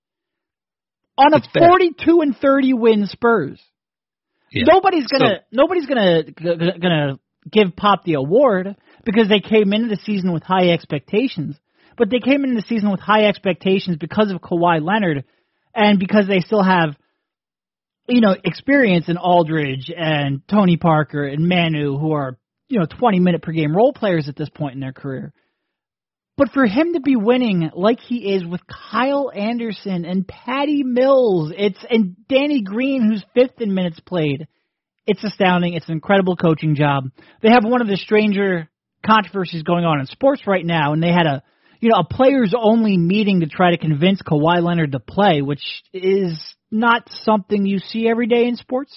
On a forty-two and thirty win Spurs. Yeah. Nobody's gonna so, nobody's gonna gonna gonna give Pop the award because they came into the season with high expectations. But they came into the season with high expectations because of Kawhi Leonard and because they still have, you know, experience in Aldridge and Tony Parker and Manu, who are, you know, twenty minute per game role players at this point in their career. But for him to be winning like he is with Kyle Anderson and Patty Mills, it's and Danny Green, who's fifth in minutes played, it's astounding. It's an incredible coaching job. They have one of the stranger controversies going on in sports right now, and they had a you know a players only meeting to try to convince Kawhi Leonard to play, which is not something you see every day in sports.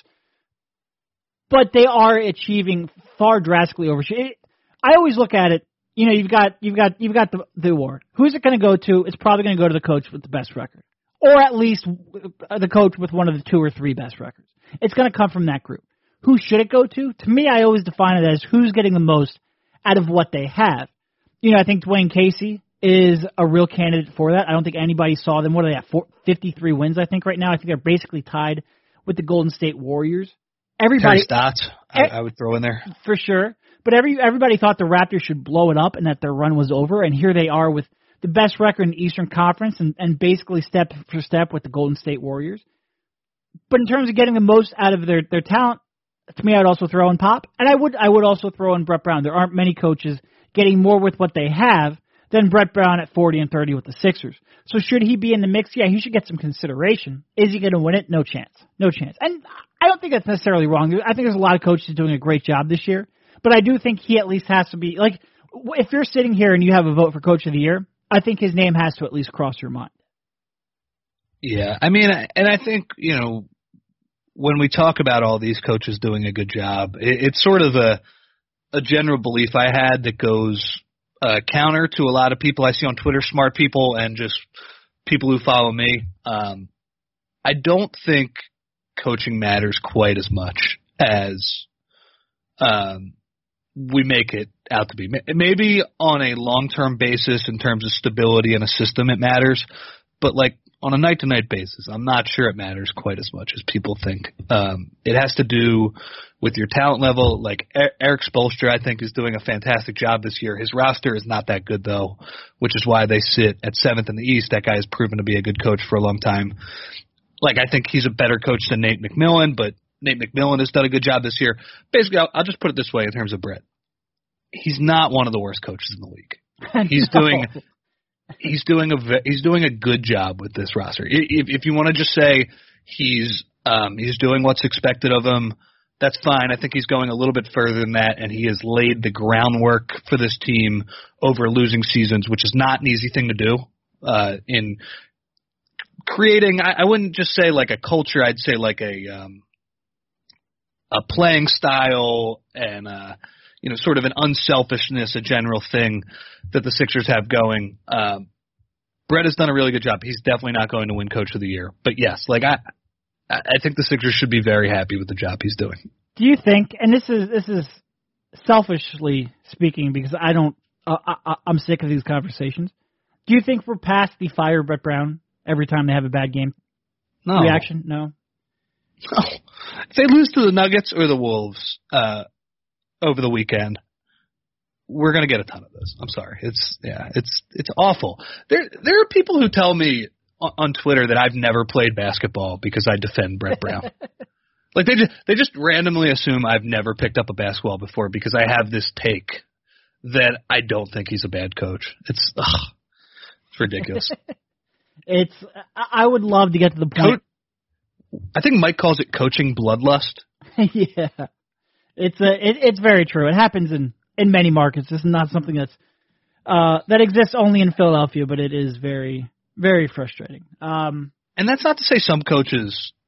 But they are achieving far drastically over. I always look at it. You know, you've got you've got you've got the, the award. Who's it going to go to? It's probably going to go to the coach with the best record, or at least the coach with one of the two or three best records. It's going to come from that group. Who should it go to? To me, I always define it as who's getting the most out of what they have. You know, I think Dwayne Casey is a real candidate for that. I don't think anybody saw them. What are they at? Four, fifty-three wins, I think, right now. I think they're basically tied with the Golden State Warriors. Everybody,
Stotts, I, I would throw in there
for sure. But every everybody thought the Raptors should blow it up and that their run was over, and here they are with the best record in the Eastern Conference and, and basically step for step with the Golden State Warriors. But in terms of getting the most out of their, their talent, to me, I would also throw in Pop, and I would I would also throw in Brett Brown. There aren't many coaches getting more with what they have than Brett Brown at forty and thirty with the Sixers. So should he be in the mix? Yeah, he should get some consideration. Is he going to win it? No chance. No chance. And I don't think that's necessarily wrong. I think there's a lot of coaches doing a great job this year. But I do think he at least has to be, like, if you're sitting here and you have a vote for Coach of the Year, I think his name has to at least cross your mind.
Yeah, I mean, and I think, you know, when we talk about all these coaches doing a good job, it's sort of a, a general belief I had that goes uh, counter to a lot of people I see on Twitter, smart people and just people who follow me. Um, I don't think coaching matters quite as much as um, we make it out to be. Maybe on a long-term basis in terms of stability in a system it matters, but like on a night-to-night basis, I'm not sure it matters quite as much as people think. Um, it has to do with your talent level. Like Eric Spoelstra, I think, is doing a fantastic job this year. His roster is not that good, though, which is why they sit at seventh in the East. That guy has proven to be a good coach for a long time. Like, I think he's a better coach than Nate McMillan, but Nate McMillan has done a good job this year. Basically, I'll, I'll just put it this way in terms of Brett. He's not one of the worst coaches in the league. He's no. doing he's doing a he's doing a good job with this roster. If, if you want to just say he's um, he's doing what's expected of him, that's fine. I think he's going a little bit further than that, and he has laid the groundwork for this team over losing seasons, which is not an easy thing to do. Uh, in creating, I, I wouldn't just say like a culture. I'd say like a um, a playing style and uh, you know, sort of an unselfishness, a general thing that the Sixers have going. Um, Brett has done a really good job. He's definitely not going to win Coach of the Year, but yes, like I, I think the Sixers should be very happy with the job he's doing.
Do you think? And this is this is selfishly speaking because I don't, uh, I, I'm sick of these conversations. Do you think we're past the fire Brett Brown every time they have a bad game
no.
reaction? No.
No. If they lose to the Nuggets or the Wolves uh, over the weekend, we're going to get a ton of this. I'm sorry. It's yeah, it's it's awful. There there are people who tell me on, on Twitter that I've never played basketball because I defend Brett Brown. Like they just they just randomly assume I've never picked up a basketball before because I have this take that I don't think he's a bad coach. It's ugh, it's ridiculous.
It's I would love to get to the point.
Co- I think Mike calls it coaching bloodlust.
Yeah. It's a, it, it's very true. It happens in, in many markets. This is not something that's uh, that exists only in Philadelphia, but it is very, very frustrating. Um,
and that's not to say some coaches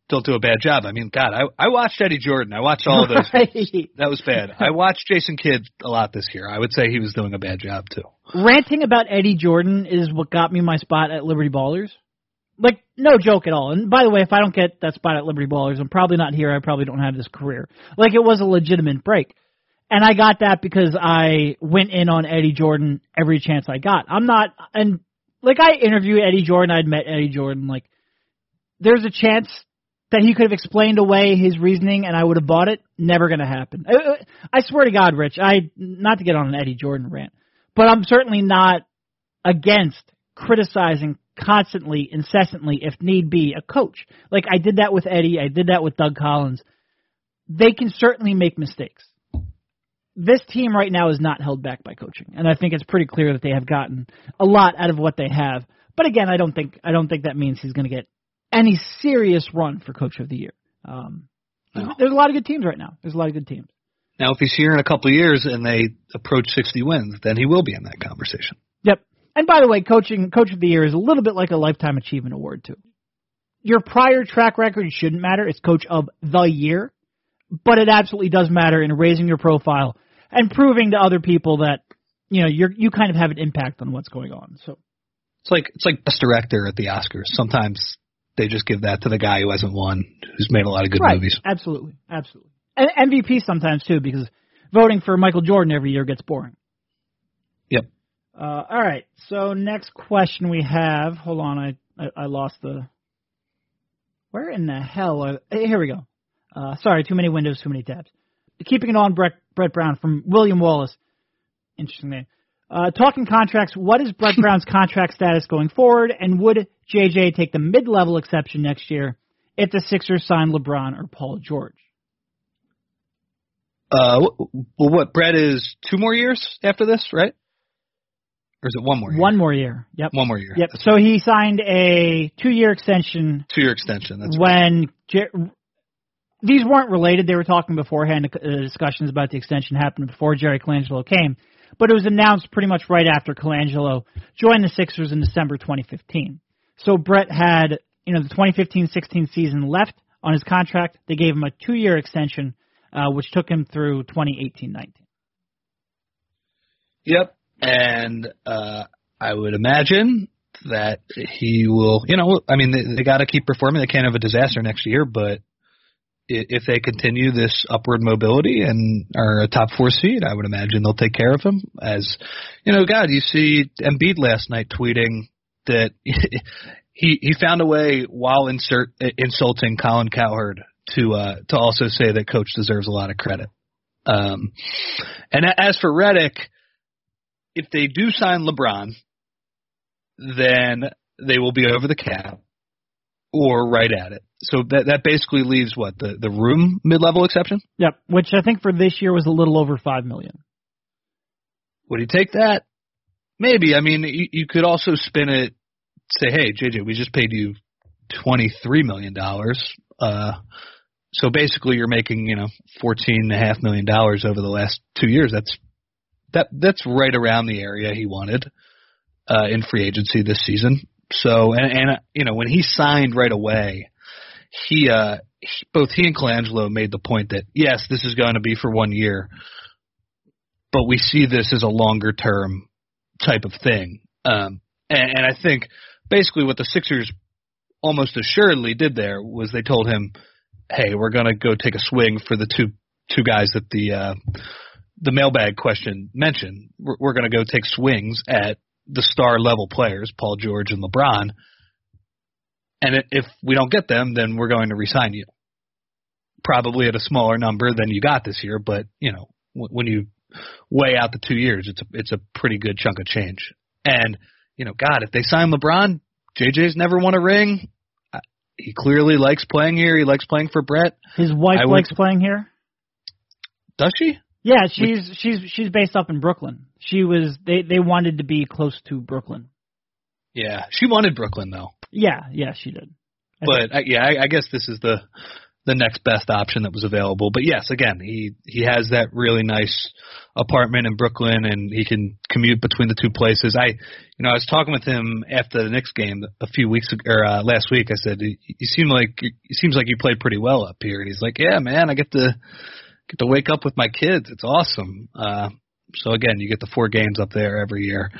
don't do a bad job. I mean, God, I I watched Eddie Jordan. I watched all of those.
Right.
That was bad. I watched Jason Kidd a lot this year. I would say he was doing a bad job too.
Ranting about Eddie Jordan is what got me my spot at Liberty Ballers. Like, no joke at all. And by the way, if I don't get that spot at Liberty Ballers, I'm probably not here. I probably don't have this career. Like, it was a legitimate break. And I got that because I went in on Eddie Jordan every chance I got. I'm not, and like I interviewed Eddie Jordan, I'd met Eddie Jordan. Like, there's a chance that he could have explained away his reasoning and I would have bought it. Never going to happen. I, I swear to God, Rich, I, not to get on an Eddie Jordan rant, but I'm certainly not against criticizing constantly, incessantly, if need be, a coach. Like, I did that with Eddie. I did that with Doug Collins. They can certainly make mistakes. This team right now is not held back by coaching, and I think it's pretty clear that they have gotten a lot out of what they have. But again, I don't think I don't think that means he's going to get any serious run for Coach of the Year. Um, no. There's a lot of good teams right now. There's a lot of good teams.
Now, if he's here in a couple of years and they approach sixty wins, then he will be in that conversation.
Yep. And by the way, coaching Coach of the Year is a little bit like a Lifetime Achievement Award, too. Your prior track record shouldn't matter. It's Coach of the Year. But it absolutely does matter in raising your profile and proving to other people that, you know, you're you kind of have an impact on what's going on. So
it's like it's like Best Director at the Oscars. Sometimes they just give that to the guy who hasn't won, who's made a lot of good
right.
movies.
Absolutely, absolutely. And M V P sometimes too, because voting for Michael Jordan every year gets boring.
Yep.
Uh, all right. So next question we have. Hold on, I I, I lost the. Where in the hell? Are, here we go. Uh, sorry, too many windows, too many tabs. Keeping it on, Brett, Brett Brown from William Wallace. Interesting name. Uh, talking contracts, what is Brett Brown's contract status going forward, and would J J take the mid-level exception next year if the Sixers sign LeBron or Paul George?
Uh, well, what, Brett is two more years after this, right? Or is it one more year?
One more year, yep.
One more year.
Yep,
that's
so
right.
he signed a two-year extension.
Two-year extension, that's
when
right.
J- These weren't related. They were talking beforehand. Uh, discussions about the extension happened before Jerry Colangelo came. But it was announced pretty much right after Colangelo joined the Sixers in December twenty fifteen. So Brett had, you know, the twenty fifteen sixteen season left on his contract. They gave him a two-year extension, uh, which took him through twenty eighteen nineteen.
Yep. And uh, I would imagine that he will, you know, I mean, they, they got to keep performing. They can't have a disaster next year, but if they continue this upward mobility and are a top four seed, I would imagine they'll take care of him. As you know, God, you see Embiid last night tweeting that he he found a way while insert, insulting Colin Cowherd to uh, to also say that Coach deserves a lot of credit. Um, and as for Redick, if they do sign LeBron, then they will be over the cap or right at it. So that that basically leaves what, the, the room mid-level exception?
Yep, which I think for this year was a little over five million dollars.
Would he take that? Maybe. I mean, you, you could also spin it, say, hey, J J, we just paid you twenty-three million dollars. Uh, so basically you're making, you know, fourteen point five million dollars over the last two years. That's that that's right around the area he wanted uh, in free agency this season. So, and, and uh, you know, when he signed right away, he, uh, he, both he and Colangelo made the point that, yes, this is going to be for one year, but we see this as a longer term type of thing. Um, and, and I think basically what the Sixers almost assuredly did there was they told him, hey, we're going to go take a swing for the two two guys that the uh, the mailbag question mentioned. We're, we're going to go take swings at the star level players, Paul George and LeBron. And if we don't get them, then we're going to re-sign you. Probably at a smaller number than you got this year, but you know, when you weigh out the two years, it's a, it's a pretty good chunk of change. And you know, God, if they sign LeBron, J J's never won a ring. He clearly likes playing here. He likes playing for Brett.
His wife
I
likes
would,
playing here.
Does she?
Yeah, she's she's she's based up in Brooklyn. She was they they wanted to be close to Brooklyn.
Yeah, she wanted Brooklyn though.
Yeah, yeah, she did. I
but I, yeah, I, I guess this is the the next best option that was available. But yes, again, he, he has that really nice apartment in Brooklyn, and he can commute between the two places. I, you know, I was talking with him after the Knicks game a few weeks ago, or uh, last week. I said, "You seem like it seems like you played pretty well up here." And he's like, "Yeah, man, I get to get to wake up with my kids. It's awesome." Uh, so again, you get the four games up there every year.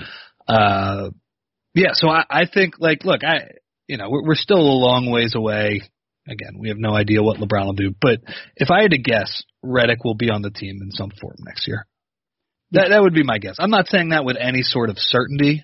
Uh, yeah, so I, I think like, look, I, you know, we're, we're still a long ways away. Again, we have no idea what LeBron will do. But if I had to guess, Redick will be on the team in some form next year. That that would be my guess. I'm not saying that with any sort of certainty,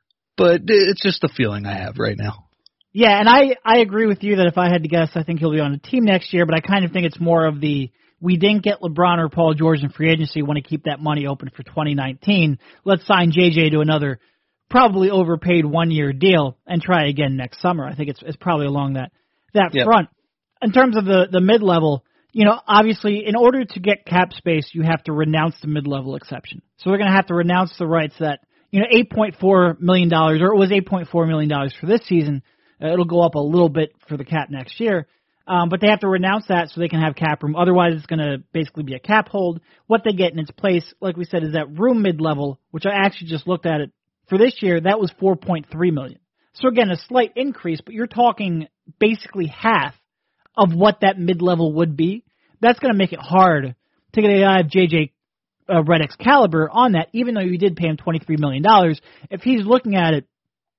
but it's just the feeling I have right now.
Yeah, and I, I agree with you that if I had to guess, I think he'll be on the team next year, but I kind of think it's more of the, we didn't get LeBron or Paul George in free agency, want to keep that money open for twenty nineteen. Let's sign J J to another probably overpaid one-year deal and try again next summer. I think it's it's probably along that that yep. front. In terms of the, the mid-level, you know, obviously in order to get cap space, you have to renounce the mid-level exception. So they're going to have to renounce the rights that, you know, eight point four million dollars, or it was eight point four million dollars for this season. Uh, it'll go up a little bit for the cap next year. Um, but they have to renounce that so they can have cap room. Otherwise, it's going to basically be a cap hold. What they get in its place, like we said, is that room mid-level, which I actually just looked at it. For this year, that was four point three million dollars. So again, a slight increase, but you're talking basically half of what that mid-level would be. That's going to make it hard to get a guy of J J uh, Redick's caliber on that, even though you did pay him twenty-three million dollars. If he's looking at it,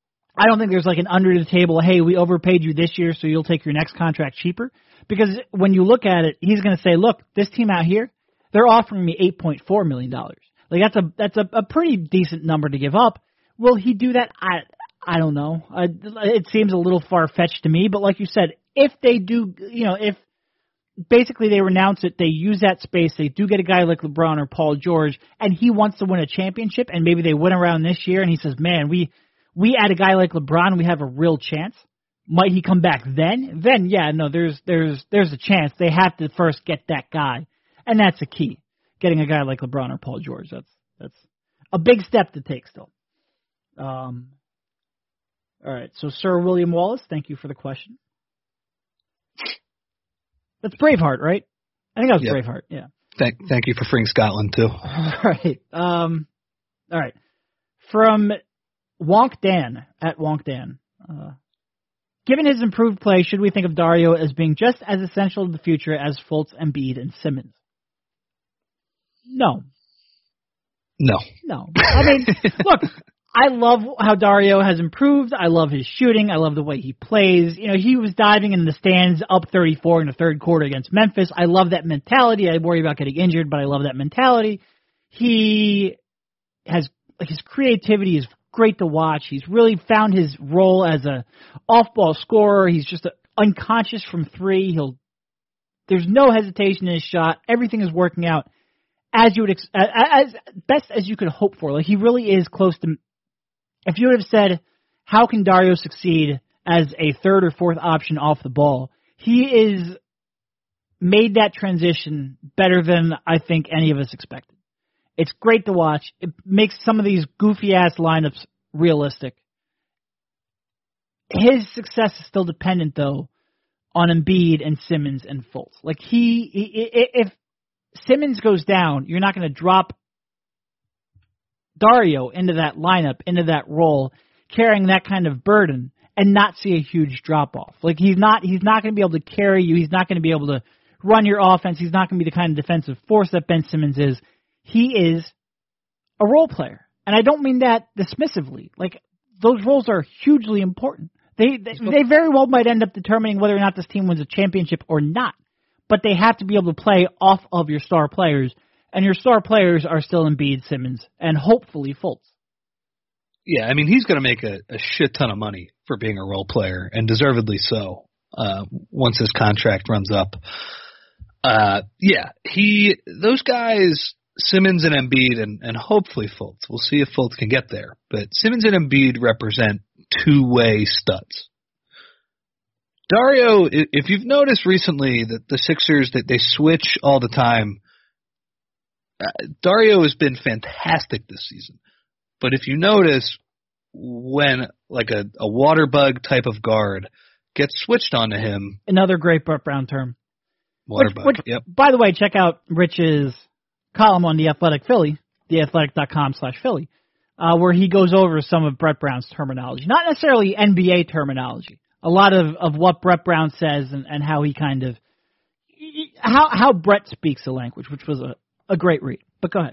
I don't think there's like an under the table, hey, we overpaid you this year, so you'll take your next contract cheaper. Because when you look at it, he's going to say, look, this team out here, they're offering me eight point four million dollars. Like that's a that's a, a pretty decent number to give up. Will he do that? I I don't know. Uh, it seems a little far-fetched to me, but like you said, if they do, you know, if basically they renounce it, they use that space, they do get a guy like LeBron or Paul George, and he wants to win a championship, and maybe they win around this year, and he says, man, we we add a guy like LeBron, we have a real chance. Might he come back then? Then, yeah, no, there's there's there's a chance. They have to first get that guy, and that's the key, getting a guy like LeBron or Paul George. That's that's a big step to take still. Um, all right, so Sir William Wallace, thank you for the question. That's Braveheart, right? I think that was yep. Braveheart, yeah.
Thank thank you for freeing Scotland, too.
All right. Um, all right. From Wonk Dan, at Wonk Dan. Uh, given his improved play, should we think of Dario as being just as essential to the future as Fultz, Embiid, and Simmons? No.
No.
No. I mean, look, I love how Dario has improved. I love his shooting. I love the way he plays. You know, he was diving in the stands up thirty-four in the third quarter against Memphis. I love that mentality. I worry about getting injured, but I love that mentality. He has, like, his creativity is great to watch. He's really found his role as a off-ball scorer. He's just a, unconscious from three. He'll, there's no hesitation in his shot. Everything is working out as you would, ex- as best as you could hope for. Like, he really is close to. If you would have said, how can Dario succeed as a third or fourth option off the ball, he is made that transition better than I think any of us expected. It's great to watch. It makes some of these goofy-ass lineups realistic. His success is still dependent, though, on Embiid and Simmons and Fultz. Like, he, he if Simmons goes down, you're not going to drop Dario into that lineup, into that role, carrying that kind of burden, and not see a huge drop-off. Like, he's not he's not going to be able to carry you. He's not going to be able to run your offense. He's not going to be the kind of defensive force that Ben Simmons is. He is a role player. And I don't mean that dismissively. Like, those roles are hugely important. They, they they very well might end up determining whether or not this team wins a championship or not. But they have to be able to play off of your star players. And your star players are still Embiid, Simmons, and hopefully Fultz.
Yeah, I mean, he's going to make a, a shit ton of money for being a role player, and deservedly so, uh, once his contract runs up. Uh, yeah, he those guys, Simmons and Embiid, and, and hopefully Fultz. We'll see if Fultz can get there. But Simmons and Embiid represent two-way studs. Dario, if you've noticed recently that the Sixers, that they switch all the time, Uh, Dario has been fantastic this season. But if you notice, when like a, a water bug type of guard gets switched onto him.
Another great Brett Brown term.
Water
which,
bug.
which,
yep.
By the way, check out Rich's column on The Athletic Philly, theathletic.com slash Philly, uh, where he goes over some of Brett Brown's terminology. Not necessarily N B A terminology. A lot of, of what Brett Brown says and, and how he kind of how how Brett speaks the language, which was a, a great read. But go ahead.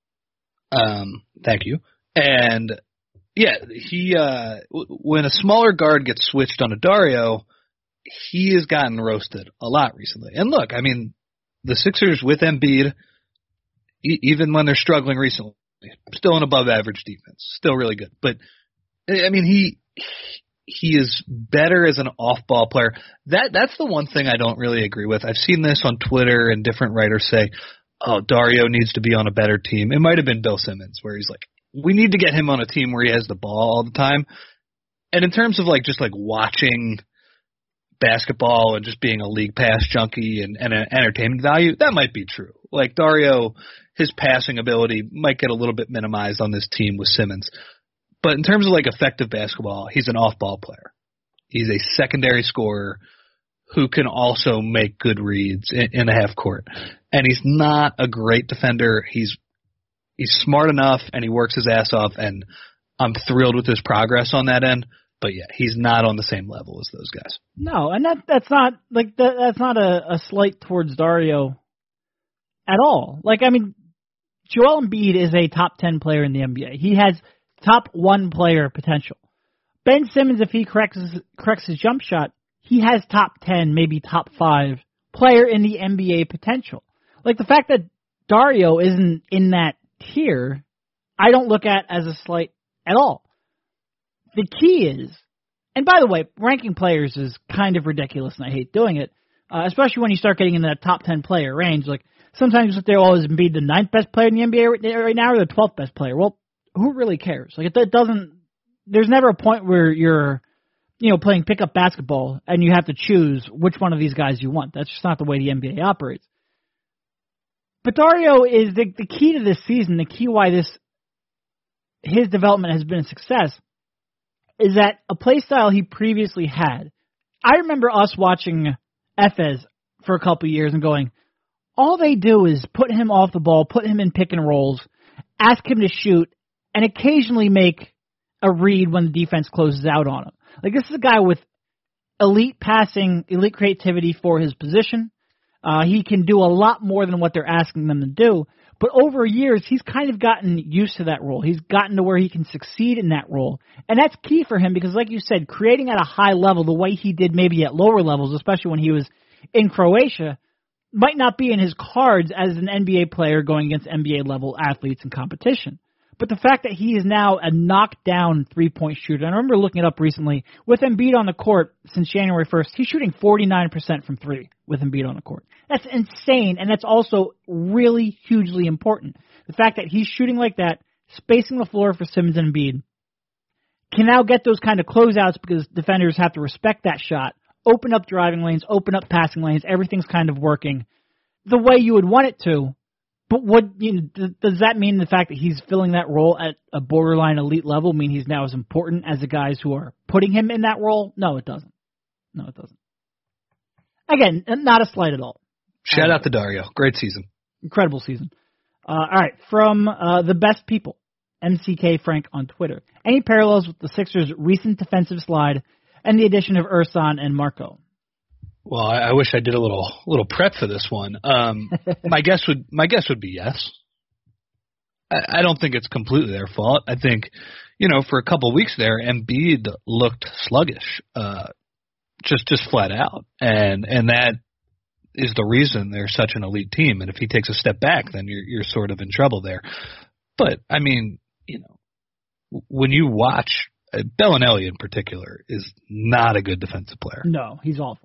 Um, thank you. And yeah, he uh, w- when a smaller guard gets switched on a Dario, he has gotten roasted a lot recently. And look, I mean, the Sixers with Embiid, e- even when they're struggling recently, still an above-average defense, still really good. But I mean, he he is better as an off-ball player. That that's the one thing I don't really agree with. I've seen this on Twitter and different writers say, "Oh, Dario needs to be on a better team." It might have been Bill Simmons, where he's like, "We need to get him on a team where he has the ball all the time." And in terms of like just like watching basketball and just being a league pass junkie and, and an entertainment value, that might be true. Like Dario, his passing ability might get a little bit minimized on this team with Simmons. But in terms of like effective basketball, he's an off-ball player. He's a secondary scorer who can also make good reads in, in the half court. And he's not a great defender. He's he's smart enough and he works his ass off, and I'm thrilled with his progress on that end. But yeah, he's not on the same level as those guys.
No, and that that's not like that, that's not a, a slight towards Dario at all. Like I mean, Joel Embiid is a top ten player in the N B A. He has top one player potential. Ben Simmons, if he corrects his, corrects his jump shot, he has top ten, maybe top five player in the N B A potential. Like the fact that Dario isn't in that tier, I don't look at as a slight at all. The key is, and by the way, ranking players is kind of ridiculous, and I hate doing it, uh, especially when you start getting in that top ten player range. Like sometimes they're always be the ninth best player in the N B A right now or the twelfth best player. Well, who really cares? Like it doesn't. There's never a point where you're, you know, playing pickup basketball and you have to choose which one of these guys you want. That's just not the way the N B A operates. But Dario is the the key to this season. The key why this his development has been a success is that a play style he previously had. I remember us watching Efes for a couple of years and going, all they do is put him off the ball, put him in pick and rolls, ask him to shoot, and occasionally make a read when the defense closes out on him. Like, this is a guy with elite passing, elite creativity for his position. Uh, he can do a lot more than what they're asking them to do. But over years, he's kind of gotten used to that role. He's gotten to where he can succeed in that role. And that's key for him because, like you said, creating at a high level the way he did maybe at lower levels, especially when he was in Croatia, might not be in his cards as an N B A player going against N B A-level athletes in competition. But the fact that he is now a knockdown three-point shooter, and I remember looking it up recently, with Embiid on the court since January first, he's shooting forty-nine percent from three with Embiid on the court. That's insane, and that's also really hugely important. The fact that he's shooting like that, spacing the floor for Simmons and Embiid, can now get those kind of closeouts because defenders have to respect that shot, open up driving lanes, open up passing lanes, everything's kind of working the way you would want it to. But what you know, th- does that mean? The fact that he's filling that role at a borderline elite level mean he's now as important as the guys who are putting him in that role? No, it doesn't. No, it doesn't. Again, not a slight at all.
Shout
um,
out to Dario. Great season.
Incredible season. Uh, all right, from uh, the best people, M C K Frank on Twitter. Any parallels with the Sixers' recent defensive slide and the addition of Ersan and Marco?
Well, I, I wish I did a little little prep for this one. Um, my guess would my guess would be yes. I, I don't think it's completely their fault. I think, you know, for a couple of weeks there, Embiid looked sluggish, uh, just just flat out, and and that is the reason they're such an elite team. And if he takes a step back, then you're you're sort of in trouble there. But I mean, you know, when you watch uh, Bellinelli in particular is not a good defensive player.
No, he's awful.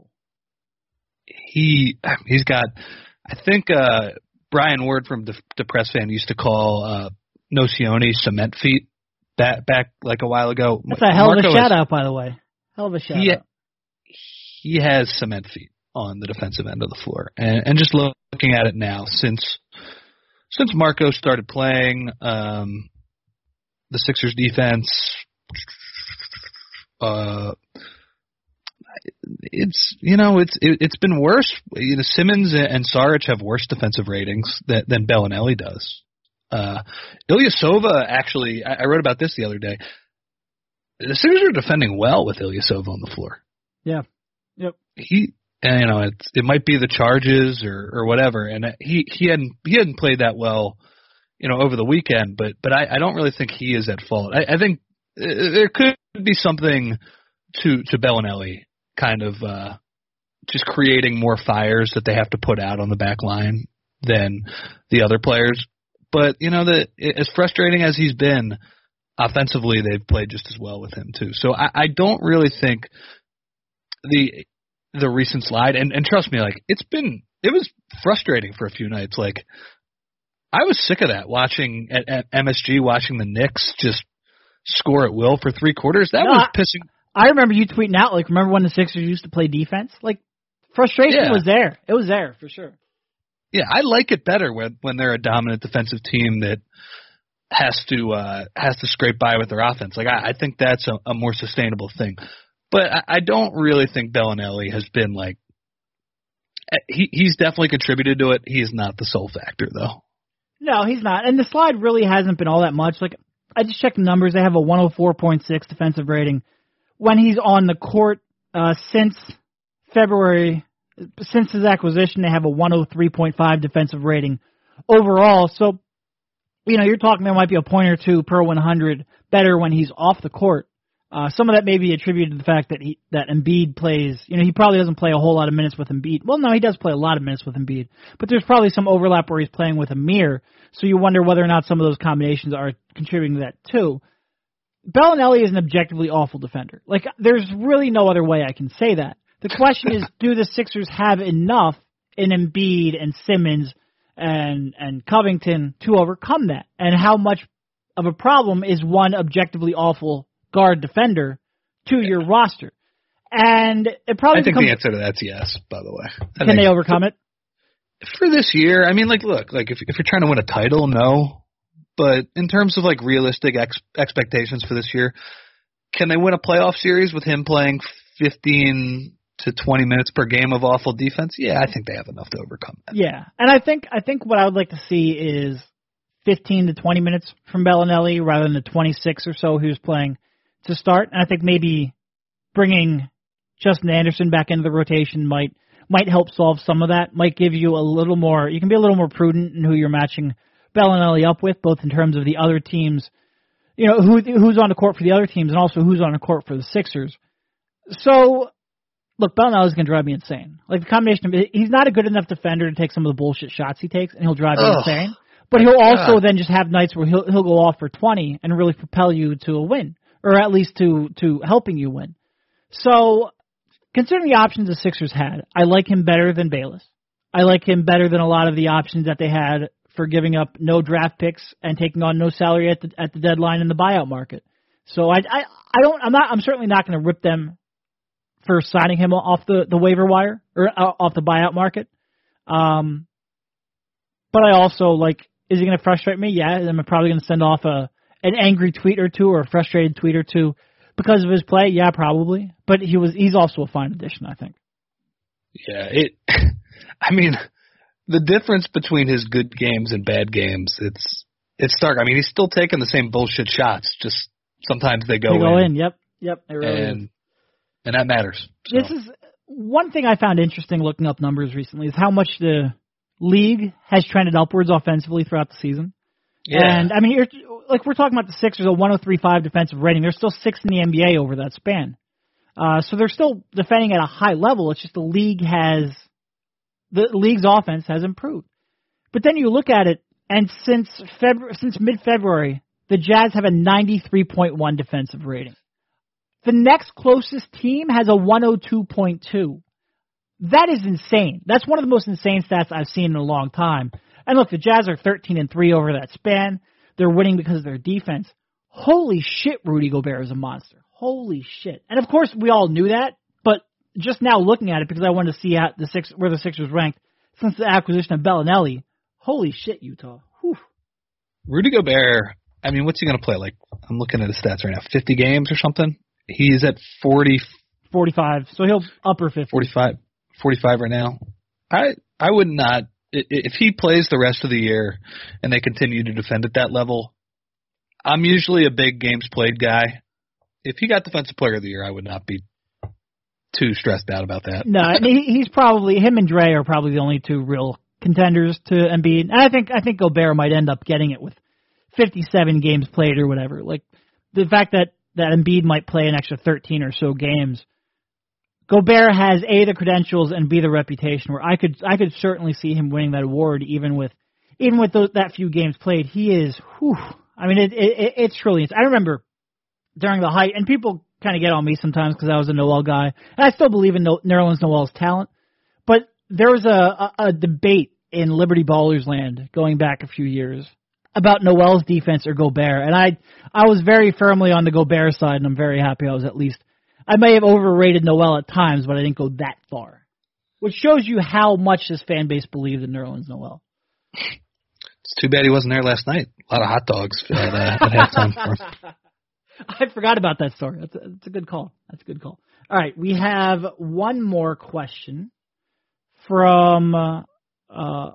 He he's got, I think uh, Brian Ward from the, the Press Fan used to call uh, Nocioni cement feet back back like a while ago.
That's a hell
Marco
of a shout
has,
out, by the way. Hell of a shout
he,
out.
He has cement feet on the defensive end of the floor, and and just looking at it now, since since Marco started playing, um, the Sixers defense, uh, it's you know it's it, it's been worse. You know, Simmons and Saric have worse defensive ratings than, than Bellinelli does. Uh, Ilyasova actually, I, I wrote about this the other day. The Sixers are defending well with Ilyasova on the floor.
Yeah. Yep.
He, and, you know, it's, it might be the charges or, or whatever, and he he hadn't he hadn't played that well, you know, over the weekend. But but I, I don't really think he is at fault. I, I think there could be something to to Bellinelli kind of uh, just creating more fires that they have to put out on the back line than the other players. But you know, the as frustrating as he's been. Offensively, they've played just as well with him too. So I, I don't really think the the recent slide, and, and trust me, like it's been, it was frustrating for a few nights. Like I was sick of that watching at, at M S G, watching the Knicks just score at will for three quarters. That
no,
was
I,
pissing.
I remember you tweeting out, like, remember when the Sixers used to play defense? Like frustration
yeah.
was there. It was there for sure.
Yeah, I like it better when when they're a dominant defensive team that has to uh, has to scrape by with their offense. Like I, I think that's a, a more sustainable thing. But I, I don't really think Bellinelli has been like he he's definitely contributed to it. He is not the sole factor though.
No, he's not. And the slide really hasn't been all that much. Like I just checked the numbers. They have a one oh four point six defensive rating when he's on the court uh, since February. Since his acquisition, they have a one oh three point five defensive rating overall. So, you know, you're talking there might be a point or two per one hundred better when he's off the court. Uh, some of that may be attributed to the fact that he, that Embiid plays, you know, he probably doesn't play a whole lot of minutes with Embiid. Well, no, he does play a lot of minutes with Embiid, but there's probably some overlap where he's playing with Amir, so you wonder whether or not some of those combinations are contributing to that too. Bellinelli is an objectively awful defender. Like, there's really no other way I can say that. The question is, do the Sixers have enough in Embiid and Simmons and and Covington to overcome that? And how much of a problem is one objectively awful guard defender to your roster? And it probably
I think
becomes,
the answer to that's yes, by the way. I
can they overcome it?
For this year, I mean, like, look, like if if you're trying to win a title, no. But in terms of like realistic ex- expectations for this year, can they win a playoff series with him playing fifteen to twenty minutes per game of awful defense? Yeah, I think they have enough to overcome that.
Yeah, and I think I think what I would like to see is fifteen to twenty minutes from Bellinelli rather than the twenty-six or so he was playing to start. And I think maybe bringing Justin Anderson back into the rotation might might help solve some of that. Might give you a little more. You can be a little more prudent in who you're matching Bellinelli up with, both in terms of the other teams, you know, who who's on the court for the other teams, and also who's on the court for the Sixers. So, look, Bellinelli's going to drive me insane. Like, the combination of, he's not a good enough defender to take some of the bullshit shots he takes, and he'll drive you
Ugh.
insane. But he'll also then just have nights where he'll he'll go off for twenty and really propel you to a win, or at least to to helping you win. So, considering the options the Sixers had, I like him better than Bayless. I like him better than a lot of the options that they had for giving up no draft picks and taking on no salary at the at the deadline in the buyout market. So I I, I don't I'm not I'm certainly not going to rip them for signing him off the, the waiver wire or uh, off the buyout market. Um, but I also like, is he going to frustrate me? Yeah, I'm probably going to send off a an angry tweet or two or a frustrated tweet or two because of his play. Yeah, probably. But he was he's also a fine addition, I think.
Yeah, it. I mean, the difference between his good games and bad games, it's it's stark. I mean, he's still taking the same bullshit shots. Just sometimes they go,
they go
in.
in. Yep, yep. It really
and
is.
and that matters. So.
This is one thing I found interesting looking up numbers recently is how much the league has trended upwards offensively throughout the season.
Yeah.
And I mean, you're, like we're talking about the Sixers, a one oh three point five defensive rating. They're still sixth in the N B A over that span. Uh, so they're still defending at a high level. It's just the league has the league's offense has improved. But then you look at it, and since February, since mid-February, the Jazz have a ninety-three point one defensive rating. The next closest team has a one oh two point two. That is insane. That's one of the most insane stats I've seen in a long time. And look, the Jazz are thirteen and three over that span. They're winning because of their defense. Holy shit, Rudy Gobert is a monster. Holy shit. And of course, we all knew that, but just now looking at it, because I wanted to see how the six, where the Sixers ranked since the acquisition of Bellinelli, holy shit, Utah. Whew.
Rudy Gobert, I mean, what's he going to play? Like, I'm looking at his stats right now, fifty games or something? He's at forty,
forty-five, so he'll upper fifty.
forty-five, forty-five right now. I I would not if he plays the rest of the year and they continue to defend at that level. I'm usually a big games played guy. If he got Defensive Player of the Year, I would not be too stressed out about that.
No, he, he's probably him and Dre are probably the only two real contenders to Embiid. And I think I think Gobert might end up getting it with fifty-seven games played or whatever. Like the fact that that Embiid might play an extra thirteen or so games. Gobert has A, the credentials, and B, the reputation, where I could I could certainly see him winning that award even with even with those, that few games played. He is, whew, I mean, it, it, it's truly, I remember during the height, and people kind of get on me sometimes because I was a Noel guy, and I still believe in no, Nerlens Noel's talent, but there was a, a, a debate in Liberty Ballers Land going back a few years about Noel's defense or Gobert, and I I was very firmly on the Gobert side, and I'm very happy I was at least, I may have overrated Noel at times, but I didn't go that far, which shows you how much this fan base believed in Nerlens Noel.
It's too bad he wasn't there last night. A lot of hot dogs at, uh, at halftime for him.
I forgot about that story. That's a, that's a good call. That's a good call. All right, we have one more question from uh, uh,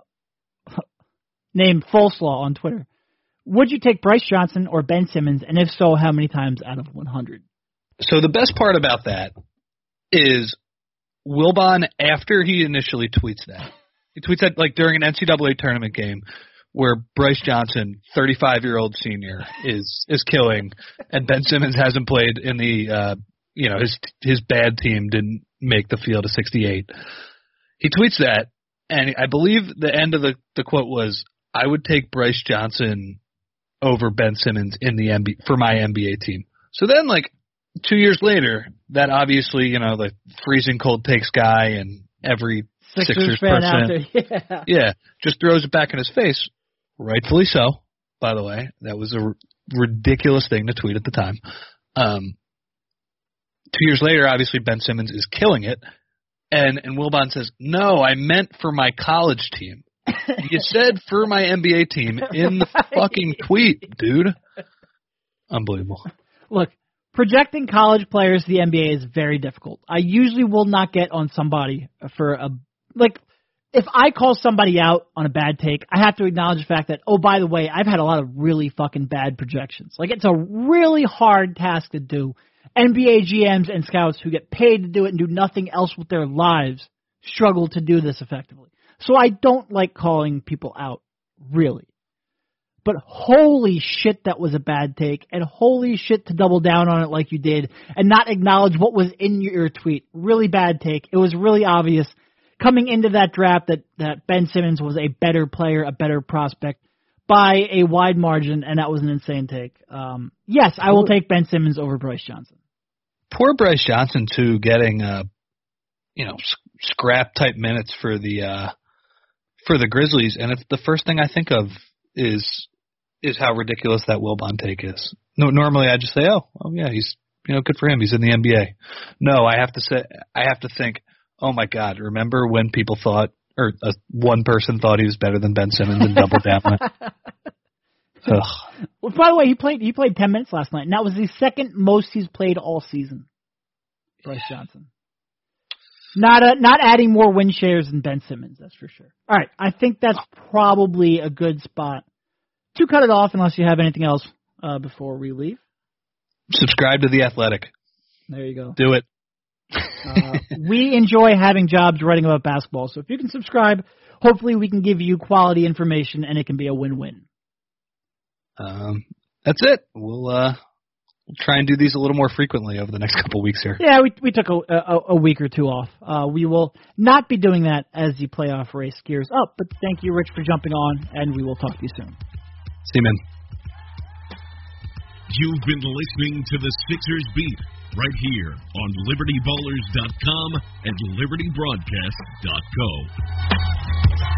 named Fullslaw on Twitter. Would you take Bryce Johnson or Ben Simmons, and if so, how many times out of one hundred?
So the best part about that is Wilbon, after he initially tweets that, he tweets that like during an N C double A tournament game where Bryce Johnson, thirty-five-year-old senior, is is killing, and Ben Simmons hasn't played in the, uh, you know, his his bad team didn't make the field of sixty-eight. He tweets that, and I believe the end of the, the quote was, I would take Bryce Johnson over Ben Simmons in the N B A, for my N B A team. So then, like, two years later, that obviously, you know, the freezing cold takes guy and every
Sixers,
Sixers
fan
person,
out there. Yeah.
yeah, just throws it back in his face. Rightfully so, by the way. That was a r- ridiculous thing to tweet at the time. Um, two years later, obviously, Ben Simmons is killing it. And, and Wilbon says, no, I meant for my college team. You said for my N B A team in the right. fucking tweet, dude. Unbelievable.
Look, projecting college players to the N B A is very difficult. I usually will not get on somebody for a, like, if I call somebody out on a bad take, I have to acknowledge the fact that, oh, by the way, I've had a lot of really fucking bad projections. Like, it's a really hard task to do. N B A G Ms and scouts who get paid to do it and do nothing else with their lives struggle to do this effectively. So I don't like calling people out, really. But holy shit, that was a bad take, and holy shit to double down on it like you did and not acknowledge what was in your tweet. Really bad take. It was really obvious coming into that draft that, that Ben Simmons was a better player, a better prospect by a wide margin, and that was an insane take. Um, yes, I will take Ben Simmons over Bryce Johnson.
Poor Bryce Johnson, too, getting uh, you know scrap type minutes for the uh, for the Grizzlies, and it's the first thing I think of is is how ridiculous that Wilbon take is. No, normally I just say, oh, oh yeah, he's you know good for him, he's in the N B A. No, I have to say, I have to think, oh my God, remember when people thought, or uh, one person thought he was better than Ben Simmons and doubled down on it? Ugh.
Well, by the way, he played he played ten minutes last night, and that was the second most he's played all season. Bryce Johnson. Not a, not adding more win shares than Ben Simmons, that's for sure. All right, I think that's probably a good spot to cut it off unless you have anything else uh, before we leave.
Subscribe to The Athletic.
There you go.
Do it.
uh, we enjoy having jobs writing about basketball, so if you can subscribe, hopefully we can give you quality information and it can be a win-win.
Um, that's it. We'll uh, we'll try and do these a little more frequently over the next couple of weeks here.
Yeah, we we took a, a, a week or two off. Uh, we will not be doing that as the playoff race gears up, but thank you, Rich, for jumping on, and we will talk to you soon.
See you, man.
You've been listening to the Sixers Beat right here on Liberty Ballers dot com and Liberty Broadcast dot co.